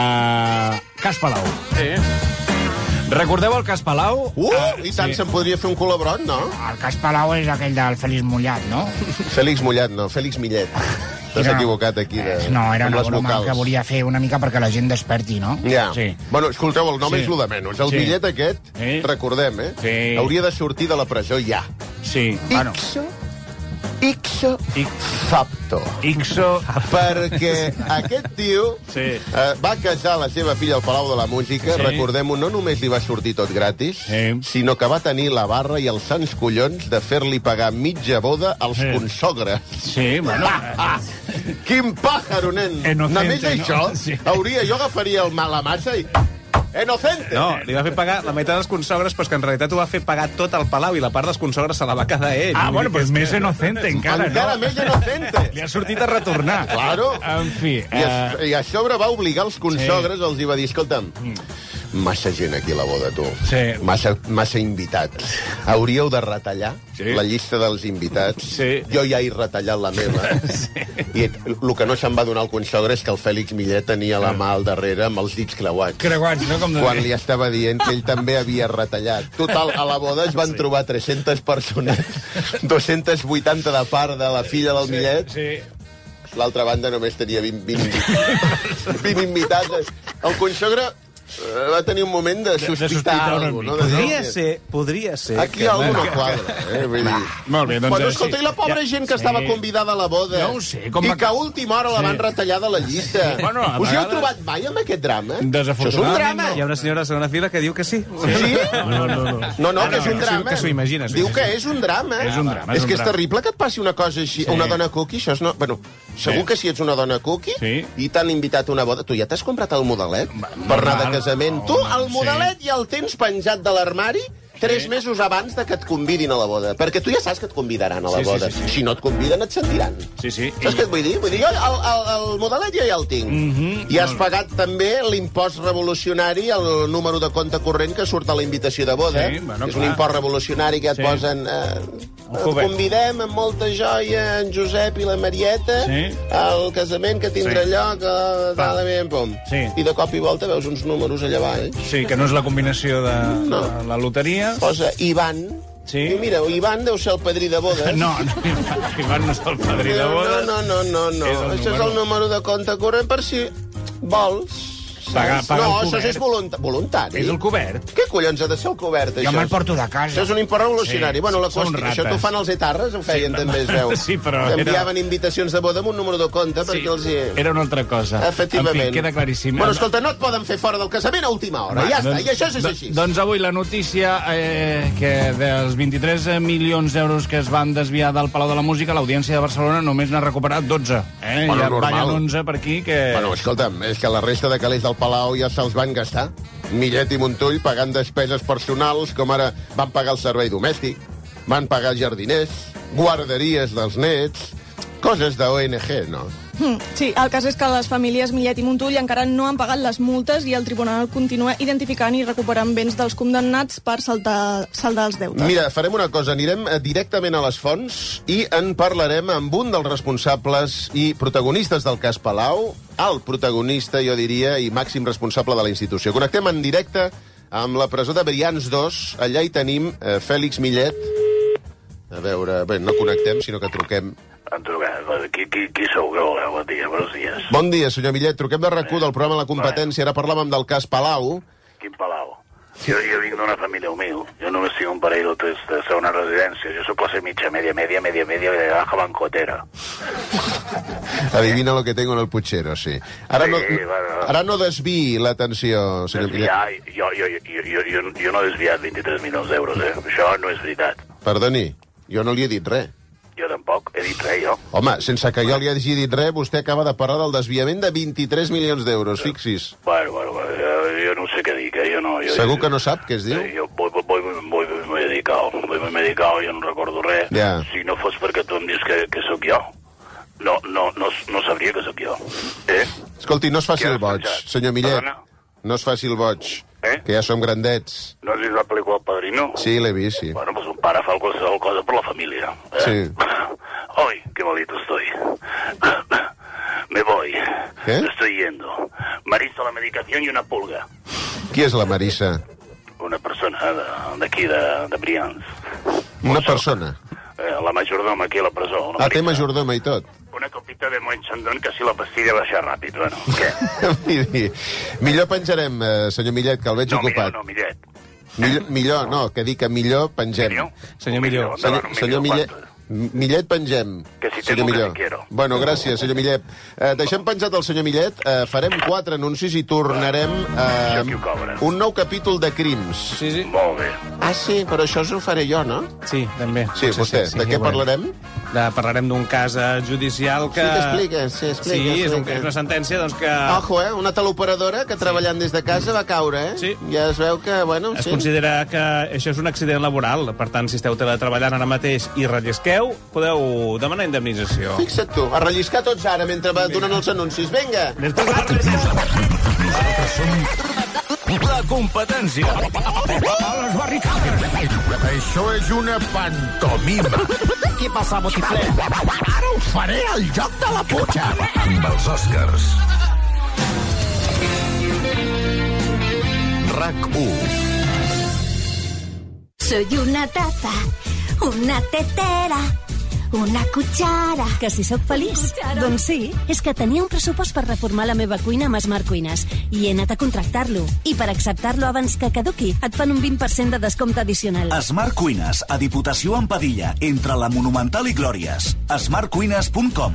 Cas Palau. Sí. Recordeu el cas Palau? I tant, se'n podria fer un col·labrot, no? El cas Palau és aquell del Félix Mullat, no? Félix Mullat, no, Félix Millet. T'has equivocat aquí. No, era una broma que volia fer una mica perquè la gent desperti, no? Ja. Sí. Bueno, escolteu, el nom és lo de menys. El Millet aquest, recordem, hauria de sortir de la presó ja. Sí, bueno. Ixo facto. Perquè aquest tio va casar la seva filla al Palau de la Música, recordem-ho, no només li va sortir tot gratis, sinó que va tenir la barra i els sants collons de fer-li pagar mitja boda als consogres. Sí, bueno... Quin pàjaro, nen! Només això? Jo agafaria la massa i... Inocente! No, li va fer pagar la meitat dels consogres, però que en realitat ho va fer pagar tot al Palau i la part dels consogres se la va quedar ell. Bueno, pues més inocente encara, no? Encara més inocente! Li ha sortit a retornar. Claro. En fi... I a sobre va obligar els consogres, els hi va dir, escolta'm, massa gent aquí a la boda, tu. Massa invitats. Hauríeu de retallar la llista dels invitats. Jo ja he retallat la meva. I el que no se'n va donar al consogre és que el Fèlix Millet tenia la mà al darrere amb els dits creuats. Creuats, no? Quan li estava dient que ell també havia retallat. Total, a la boda es van trobar 300 persones, 280 de part de la filla del Millet. L'altra banda només tenia 20 invitats. El consogre va tenir un moment de sospitar alguna cosa. Podria ser. Aquí alguna no quadra. Molt bé, doncs... Escolta, i la pobra gent que estava convidada a la boda i que a última hora la van retallar de la llista. Us hi heu trobat mai amb aquest drama? Això és un drama. Hi ha una senyora a segona fila que diu que sí. Sí? No, que és un drama. Que s'ho imagina. Diu que és un drama. És que és terrible que et passi una cosa així. Una dona cookie, això és... Bueno, segur que si ets una dona cookie i t'han invitat a una boda... Tu ja t'has comprat el modelet per anar de casament? Tu, el modelet ja el tens penjat de l'armari 3 mesos abans de que et convidin a la boda. Perquè tu ja saps que et convidaran a la boda. Si no et conviden, et sentiran. Saps què et vull dir? Vull dir, jo el modelet ja el tinc. I has pagat també l'impost revolucionari, el número de compte corrent que surt a la invitació de boda. És un impost revolucionari que et posen... Et convidem amb molta joia en Josep i la Marieta al casament que tindrà lloc i de cop i volta veus uns números allà baix. Sí, que no és la combinació de la loteria. Posa Ivan. I mira, Ivan deu ser el padrí de bodes. No, Ivan no és el padrí de bodes. No. Això és el número de compte corrent per si vols. Això és voluntari. És el cobert. Què collons ha de ser el cobert, això? Jo me'l porto de casa. Això és un import revolucionari. Bueno, la qüestió, això t'ho fan els etarres, ho feien també, es veu. Sí, però... Enviaven invitacions de boda amb un número de compte perquè els hi... Era una altra cosa. Efectivament. En fi, queda claríssim. Bueno, escolta, no et poden fer fora del casament a última hora. Ja està, i això és així. Doncs avui la notícia que dels 23 milions d'euros que es van desviar del Palau de la Música, l'Audiència de Barcelona només n'ha recuperat 12. Ja ballen 11 per aquí que... Bueno, escolta'm, és que la resta de calés del Palau ja se'ls van gastar. Millet i Montull pagant despeses personals, com ara van pagar el servei domèstic, van pagar jardiners, guarderies dels nets, coses d'ONG, no? Sí, el cas és que les famílies Millet i Montull encara no han pagat les multes i el tribunal continua identificant i recuperant béns dels condemnats per saldar els deutes. Mira, farem una cosa, anirem directament a les fonts i en parlarem amb un dels responsables i protagonistes del cas Palau, el protagonista, jo diria, i màxim responsable de la institució. Connectem en directe amb la presó de Brians 2. Allà hi tenim Fèlix Millet. A veure, bé, no connectem, sinó que truquem. Qui sou? Bon dia, bons dies. Bon dia, senyor Millet. Truquem de RAC1 del programa La Competència. Ara parlàvem del cas Palau. Quin Palau? Jo vinc d'una família humil. Jo només tinc un parell o tres de segona residència. Jo soc classe mitja, media, de baja bancotera. Adivina lo que tengo en el puchero, sí. Ara no desviï l'atenció, senyor Millet. Jo no he desviat 23 milions d'euros, Això no és veritat. Perdoni, jo no li he dit res. Jo tampoc he dit res, jo. Home, sense que jo li hagi dit res, vostè acaba de parlar del desviament de 23 milions d'euros, fixis. Bueno, jo no sé què dir, jo no... Segur que no sap què es diu? Jo voy muy dedicado, m'he medicat, jo no recordo res. Si no fos perquè tu em dius que sóc jo, no sabria que sóc jo. Escolti, no es faci el boig, senyor Millet. No es faci el boig, que ja som grandets. No has vist la pel·lícula El Padrino? Sí, l'he vist, sí. Bueno, pues un pare fa qualsevol cosa per la família. Sí. Ay, qué malito estoy. Me voy. ¿Qué? Me estoy yendo. Marisa, la medicación y una pulga. Qui és la Marisa? Una persona d'aquí, de Brians. Una persona? La majordoma aquí a la presó. Té majordoma i tot? Una copita de Moët Chandon, que si la pastilla baixa ràpid. Bueno, què? Millor penjarem, senyor Millet, que el veig ocupat. No, Millet. Millor, no, que dic que millor pengem. Senyor Millor. Senyor Millet... Millet, pengem. Que si tengo que te quiero. Bueno, gràcies, senyor Millet. Deixem penjat el senyor Millet, farem 4 anuncis i tornarem un nou capítol de Crims. Sí. Molt bé. Ah, sí, però això ho faré jo, no? Sí, també. Sí, vostè. De què parlarem? Parlarem d'un cas judicial que... Sí, explica. Sí, és una sentència, doncs, que... Ojo, una teleoperadora que treballant des de casa va caure, Sí. Ja es veu que, bueno... Es considera que això és un accident laboral. Per tant, si esteu treballant ara mateix i rellisqueu, podeu demanar indemnització. Fixa't tu, a relliscar tots ara mentre va donant els anuncis. Vinga! La competència. A les barricades. Això és una pantomima. Què passa, botifler? Ara us faré el joc de la putxa. Amb els Oscars. RAC1. Soy una taza, una tetera, una cuchara. Que si sóc feliç? Doncs sí. És que tenia un pressupost per reformar la meva cuina amb Smart Cuines i he anat a contractar-lo. I per acceptar-lo abans que caduqui, et fan un 20% de descompte addicional. Smart Cuines, a Diputació en Padilla, entre la Monumental i Glòries. smartcuines.com.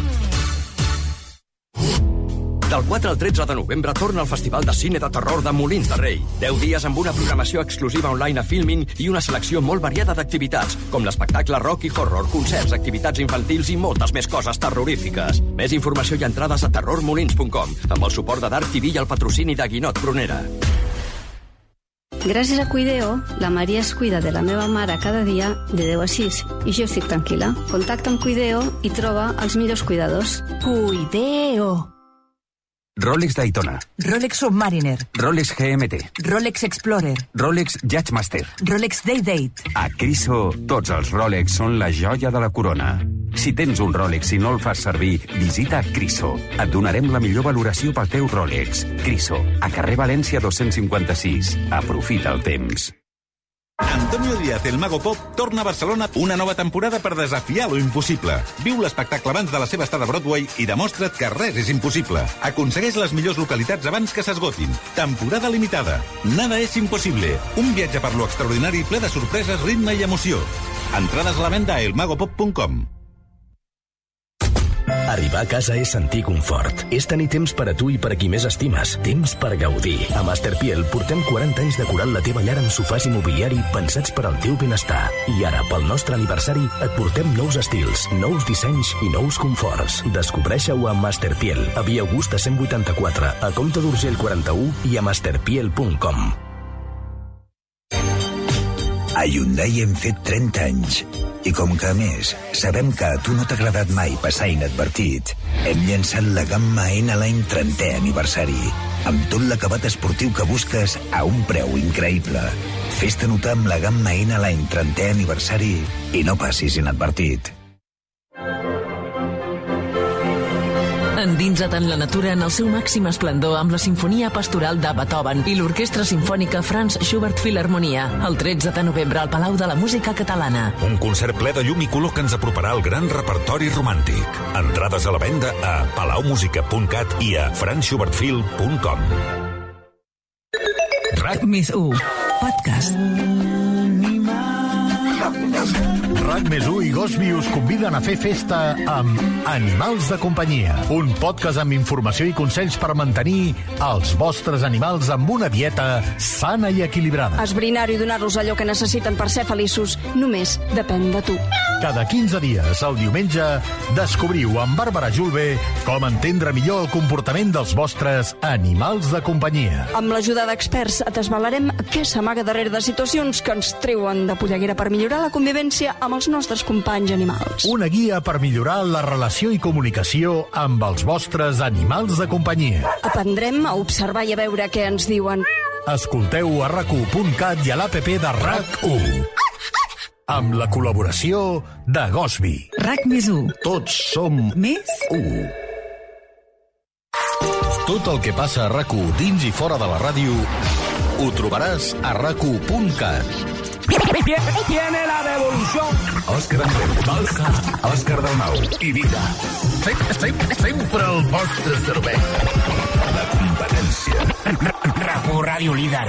Del 4 al 13 de novembre torna el Festival de Cine de Terror de Molins de Rei. 10 dies amb una programació exclusiva online a Filmin i una selecció molt variada d'activitats, com l'espectacle rock i horror, concerts, activitats infantils i moltes més coses terrorífiques. Més informació i entrades a terrormolins.com, amb el suport de Dark TV i el patrocini de Guinot Prunera. Gràcies a Cuideo, la Maria es cuida de la meva mare cada dia de 10 a 6 i jo estic tranquil·la. Contacta amb Cuideo i troba els millors cuidadors. Cuideo. Rolex Daytona. Rolex Submariner. Rolex GMT. Rolex Explorer. Rolex Judgemaster. Rolex Day-Date. A Criso, tots els Rolex són la joia de la corona. Si tens un Rolex i no el fas servir, visita Criso. Et donarem la millor valoració pel teu Rolex. Criso, a carrer València 256. Aprofita el temps. Antonio Díaz, el Mago Pop, torna a Barcelona una nova temporada per desafiar lo impossible. Viu l'espectacle abans de la seva estada a Broadway i demostra't que res és impossible. Aconsegueix les millors localitats abans que s'esgotin. Temporada limitada. Nada és impossible. Un viatge per lo extraordinari ple de sorpreses, ritme i emoció. Entrades a la venda a elmagopop.com. Arribar a casa és sentir confort. És tenir temps per a tu i per a qui més estimes. Temps per gaudir. A Masterpiel portem 40 anys decorant la teva llar amb sofàs i mobiliari pensats per al teu benestar. I ara, pel nostre aniversari, et portem nous estils, nous dissenys i nous conforts. Descobreixeu a Masterpiel, a Via Augusta 184, a Comte d'Urgell 41 i a masterpiel.com. A Hyundai hem fet 30 anys. I com que, a més, sabem que a tu no t'ha agradat mai passar inadvertit, hem llançat la gamma N-Line 30è aniversari, amb tot l'acabat esportiu que busques a un preu increïble. Fes-te notar amb la gamma N-Line 30è aniversari i no passis inadvertit. Endinsa't en la natura en el seu màxim esplendor amb la Sinfonia Pastoral de Beethoven i l'Orquestra Simfònica Franz Schubert Filharmonia, el 13 de novembre al Palau de la Música Catalana. Un concert ple de llum i color que ens aproparà al gran repertori romàntic. Entrades a la venda a palaumusica.cat i a franzschubertfilm.com. RAC més 1 Podcast. RAC+1 i Gosby us conviden a fer festa amb Animals de companyia, un podcast amb informació i consells per mantenir els vostres animals amb una dieta sana i equilibrada. Esbrinar-ho i donar-los allò que necessiten per ser feliços només depèn de tu. Cada 15 dies, el diumenge, descobriu amb Bàrbara Julve com entendre millor el comportament dels vostres animals de companyia. Amb l'ajuda d'experts et desvelarem què s'amaga darrere de situacions que ens treuen de polleguera per millorar la convivència amb els nostres companys animals. Una guia per millorar la relació i comunicació amb els vostres animals de companyia. Aprendrem a observar i a veure què ens diuen. Escolteu a RAC1.cat i a l'APP de RAC1. Amb la col·laboració de Gosby. RAC+1. Tots som més 1. Tot el que passa a RAC1 dins i fora de la ràdio ho trobaràs a RAC1.cat. Tiene la devolución. Òscar Andreu, Òscar Dalmau i Vida. Sempre el vostre servei. La competència. RAC1 Ràdio Líder.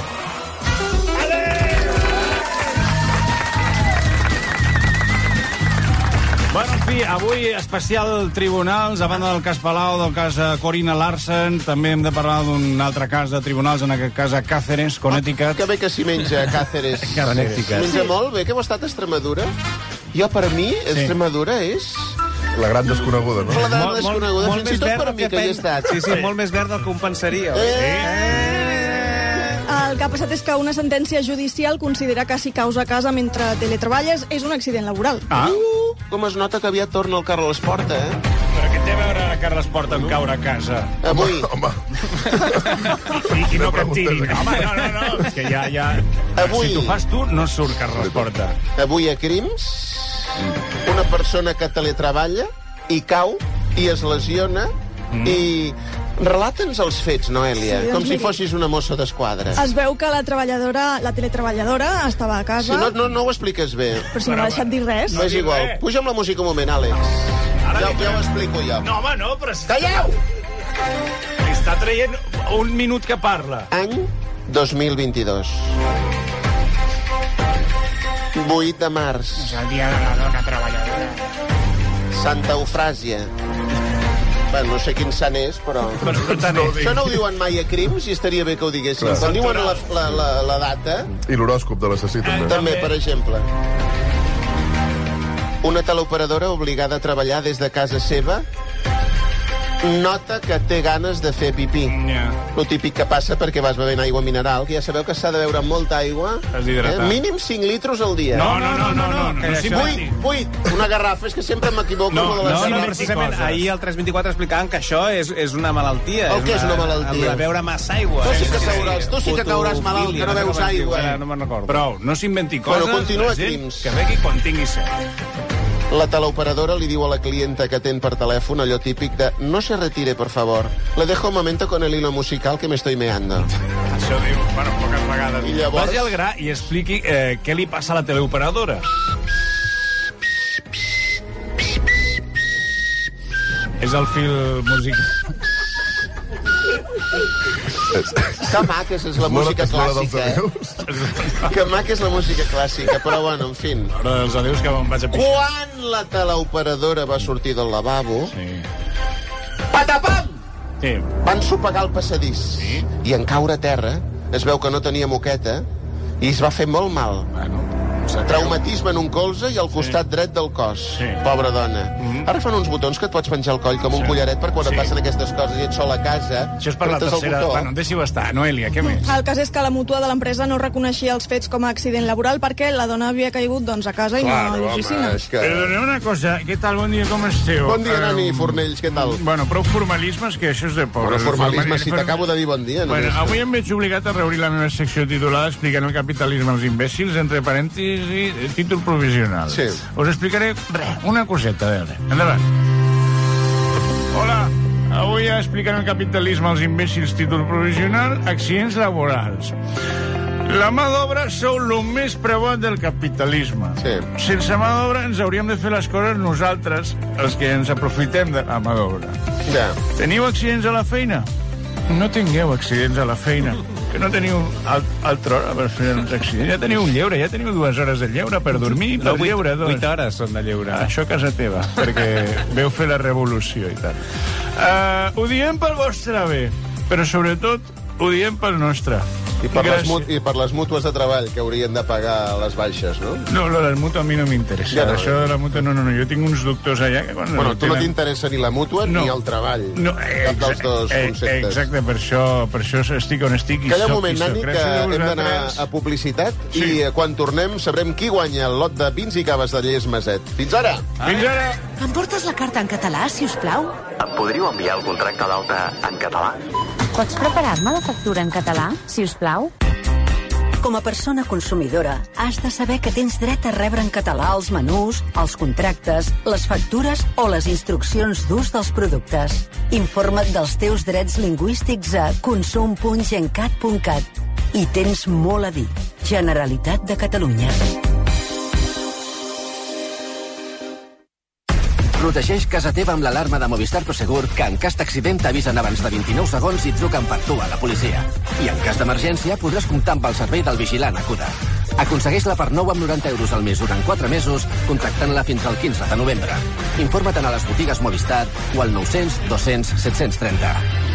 Bueno, en fi, avui especial tribunals, a banda del cas Palau, del cas Corina Larsen, també hem de parlar d'un altre cas de tribunals, en aquest cas a Cáceres, Connecticut. Que bé que s'hi menja, Cáceres. Connecticut. Menja molt bé, que heu estat a Extremadura? Jo, per mi, Extremadura és... La gran desconeguda, no? La gran desconeguda, molt fins i tot per mi que hi he estat. Sí, molt més verd del que un pensaria. El que ha passat és que una sentència judicial considera que si caus a casa mentre teletreballes és un accident laboral. Com es nota que aviat torna el Carles Porta, Però què té a veure ara Carles Porta amb caure a casa? Avui. Home. I no que em tirin. Home, no, és que ja... Avui. Si t'ho fas tu, no surt Carles Porta. Avui a Crims, una persona que teletreballa i cau i es lesiona i... Relata'ns els fets, Noèlia, Sí, doncs com si miri. fossis una mossa d'esquadra. Es veu que la teletreballadora estava a casa... Si no ho expliques bé. Però si no m'ha deixat dir res. És igual. Puja amb la música un moment, Àlex. Ja ho explico jo. No, home, no, però... Calleu! Està traient un minut que parla. Any 2022. 8 de març. És el dia de la dona treballadora. Santa Eufràsia. Bueno, no sé quin sant és, però... Això no ho diuen mai a Crims i estaria bé que ho diguessin. Clar. Quan diuen la data... I l'horòscop de l'assassí, també. També, per exemple. Una teleoperadora obligada a treballar des de casa seva nota que té ganes de fer pipí. Lo típic que passa perquè vas bevent aigua mineral, que ja sabeu que s'ha de beure molta aigua. Mínim 5 litres al dia. No. 8. Una garrafa, és que sempre m'equivoco. No, precisament, ahir al 324 explicaven que això és una malaltia. El que és una malaltia? El de beure massa aigua. Tu sí que cauràs malalt, que no veus aigua. No me'n recordo. Prou, no s'inventi coses. Bueno, continua, la gent Crims. Que begui quan tingui set. La teleoperadora li diu a la clienta que atén per telèfon allò típic de no se retire, por favor. Le dejo un momento con el hilo musical que me estoy meando. Això diu, bueno, poques vegades. I llavors... Vagi al gra i expliqui què li passa a la teleoperadora. És el fil musical. Que maca és la música clàssica. Que maca és la música clàssica, però bueno, en fi. L'hora dels adeus que me'n vaig a pixar. Quan la teleoperadora va sortir del lavabo... Patapam! Sí. Van sopegar el passadís. I en caure a terra es veu que no tenia moqueta i es va fer molt mal. Traumatisme en un colze i al costat dret del cos. Pobra dona. Ara fan uns botons que et pots penjar al coll com un collaret per quan et passen aquestes coses i ets sol a casa. Això és per la tercera... Bueno, deixi-ho estar. Noèlia, què més? El cas és que la mútua de l'empresa no reconeixia els fets com a accident laboral perquè la dona havia caigut a casa i no a l'oficina. Perdoneu una cosa, què tal? Bon dia, com esteu? Bon dia, Nani Fornells, què tal? Bueno, prou formalismes, que això és de pobre. Bueno, formalisme, si t'acabo de dir bon dia. Bueno, avui em veig obligat a reobrir la meva secció titulada explicant el capitalisme als imbècils, entre parèntesis, títol provisional. Sí. Us explicaré, una coseta, a veure. Endavant. Hola, avui explicant el capitalisme als imbècils, títol provisional, accidents laborals. La mà d'obra sou el més preuat del capitalisme. Sí. Sense mà d'obra ens hauríem de fer les coses nosaltres, els que ens aprofitem de la mà d'obra. Ja. Teniu accidents a la feina? No tingueu accidents a la feina. que no teniu altra hora per fer un accident. Ja teniu un lleure, ja teniu 2 hores de lleure per dormir, per lleure 2. 8 hores són de lleure. Això a casa teva, perquè veu fer la revolució i tal. Ho diem pel vostre bé, però sobretot ho diem pel nostre. I per les mútues de treball, que haurien de pagar les baixes, no? No, les mútues a mi no m'interessa. Ja no, això de la mútua, no. Jo tinc uns doctors allà que... Bueno, tu no t'interessa ni la mútua ni el treball. No, cap dels dos conceptes. Exacte, per això estic on estic i Calla un moment, Nani, que hem d'anar a publicitat i quan tornem sabrem qui guanya el lot de vins i caves de Lles Maset. Fins ara! Fins ara! Em portes la carta en català, si us plau? Em podríeu enviar el contracte d'alta en català? Pots preparar-me la factura en català, si us plau? Com a persona consumidora, has de saber que tens dret a rebre en català els menús, els contractes, les factures o les instruccions d'ús dels productes. Informa't dels teus drets lingüístics a consum.gencat.cat. I tens molt a dir. Generalitat de Catalunya. Protegeix casa teva amb l'alarma de Movistar Prosegur, que en cas d'accident t'avisen abans de 29 segons i truquen per tu a la policia. I en cas d'emergència podràs comptar amb el servei del vigilant Acuda. Aconsegueix-la per 9 amb 90 euros al mes durant 4 mesos, contactant-la fins al 15 de novembre. Informa't a les botigues Movistar o al 900 200 730.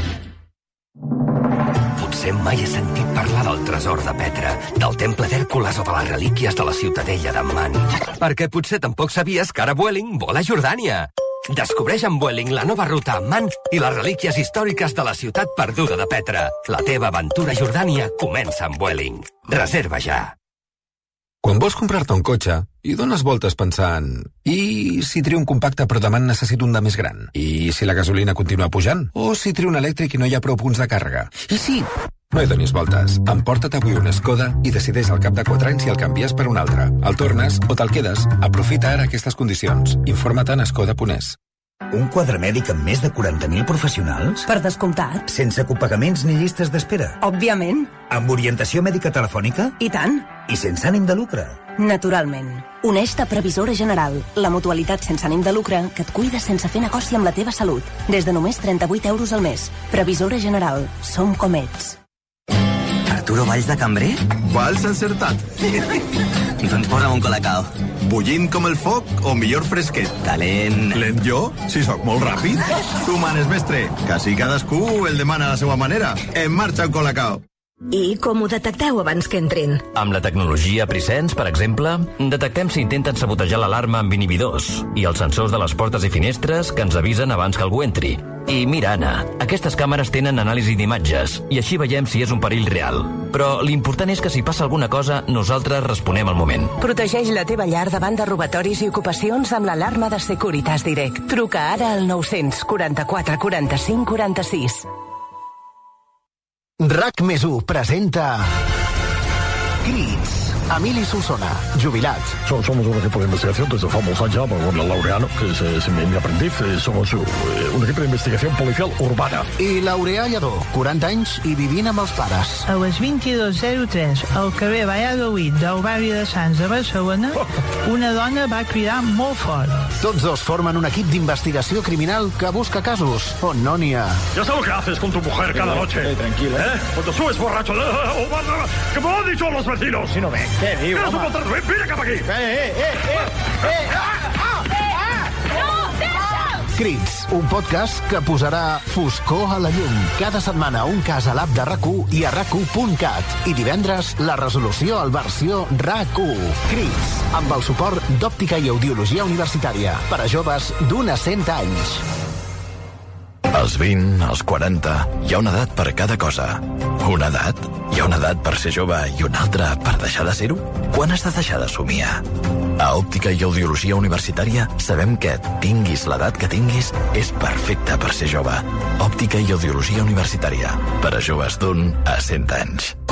Potser mai he sentit parlar del tresor de Petra, del temple d'Hèrcules o de les relíquies de la ciutadella d'Amman. Perquè potser tampoc sabies que ara Vueling vola a Jordània. Descobreix amb Vueling la nova ruta a Amman i les relíquies històriques de la ciutat perduda de Petra. La teva aventura a Jordània comença amb Vueling. Reserva ja. Quan vols comprar-te un cotxe i dones voltes pensant i si trio un compacte però demà necessito un de més gran? I si la gasolina continua pujant? O si trio un elèctric i no hi ha prou punts de càrrega? I si... No hi donis voltes. Emporta't avui un Skoda i decideix al cap de 4 anys si el canvies per un altre. El tornes o te'l quedes. Aprofita ara aquestes condicions. Informa't en skoda.es. Un quadre mèdic amb més de 40.000 professionals? Per descomptat. Sense copagaments ni llistes d'espera? Òbviament. Amb orientació mèdica telefònica? I tant. I sense ànim de lucre? Naturalment. Uneix-te a Previsora General, la mutualitat sense ànim de lucre que et cuida sense fer negoci amb la teva salut. Des de només 38 euros al mes. Previsora General. Som com ets. Arturo Valls de cambrer? Valls encertat. Doncs posa'm un colacao. Bullint com el foc o millor fresquet? Calent. Lent jo? Si sóc molt ràpid. Tu manes, mestre. Quasi cadascú el demana a la seva manera. En marxa un colacao. I com ho detecteu abans que entrin? Amb la tecnologia Presence, per exemple, detectem si intenten sabotejar l'alarma amb inhibidors i els sensors de les portes i finestres que ens avisen abans que algú entri. I mira, Anna, aquestes càmeres tenen anàlisi d'imatges i així veiem si és un perill real. Però l'important és que si passa alguna cosa, nosaltres responem al moment. Protegeix la teva llar davant de robatoris i ocupacions amb l'alarma de Securitas Direct. Truca ara al 944 45 46. RAC+1 presenta Crits. Emili Solsona, jubilat. Somos un equipo de investigación desde famosa ya, con el Laureano, que es mi aprendiz. Somos un equipo de investigación policial urbana. I Laureà Lledó, 40 anys i vivint amb els pares. A les 22:03, al carrer Valladolid del barri de Sants de Barcelona, una dona va cridar molt fort. Tots dos formen un equip d'investigació criminal que busca casos on no n'hi ha. Ya sabes lo que haces con tu mujer cada noche. Tranquilo. Cuando subes borracho, que me lo han dicho los vecinos. Si no ve. Què diu, home? Vine cap aquí! Crits, un podcast que posarà foscor a la llum. Cada setmana un cas a l'app de RAC1 i a RAC1.cat. I divendres la resolució al versió RAC1. Crits, amb el suport d'Òptica i Audiologia Universitària. Per a joves d'1 a 100 anys. Als 20, als 40, hi ha una edat per cada cosa. Una edat? Hi ha una edat per ser jove i una altra per deixar de ser-ho? Quan has de deixar de somiar? A Òptica i Audiologia Universitària sabem que, tinguis l'edat que tinguis, és perfecte per ser jove. Òptica i Audiologia Universitària. Per a joves d'1 a 100 anys.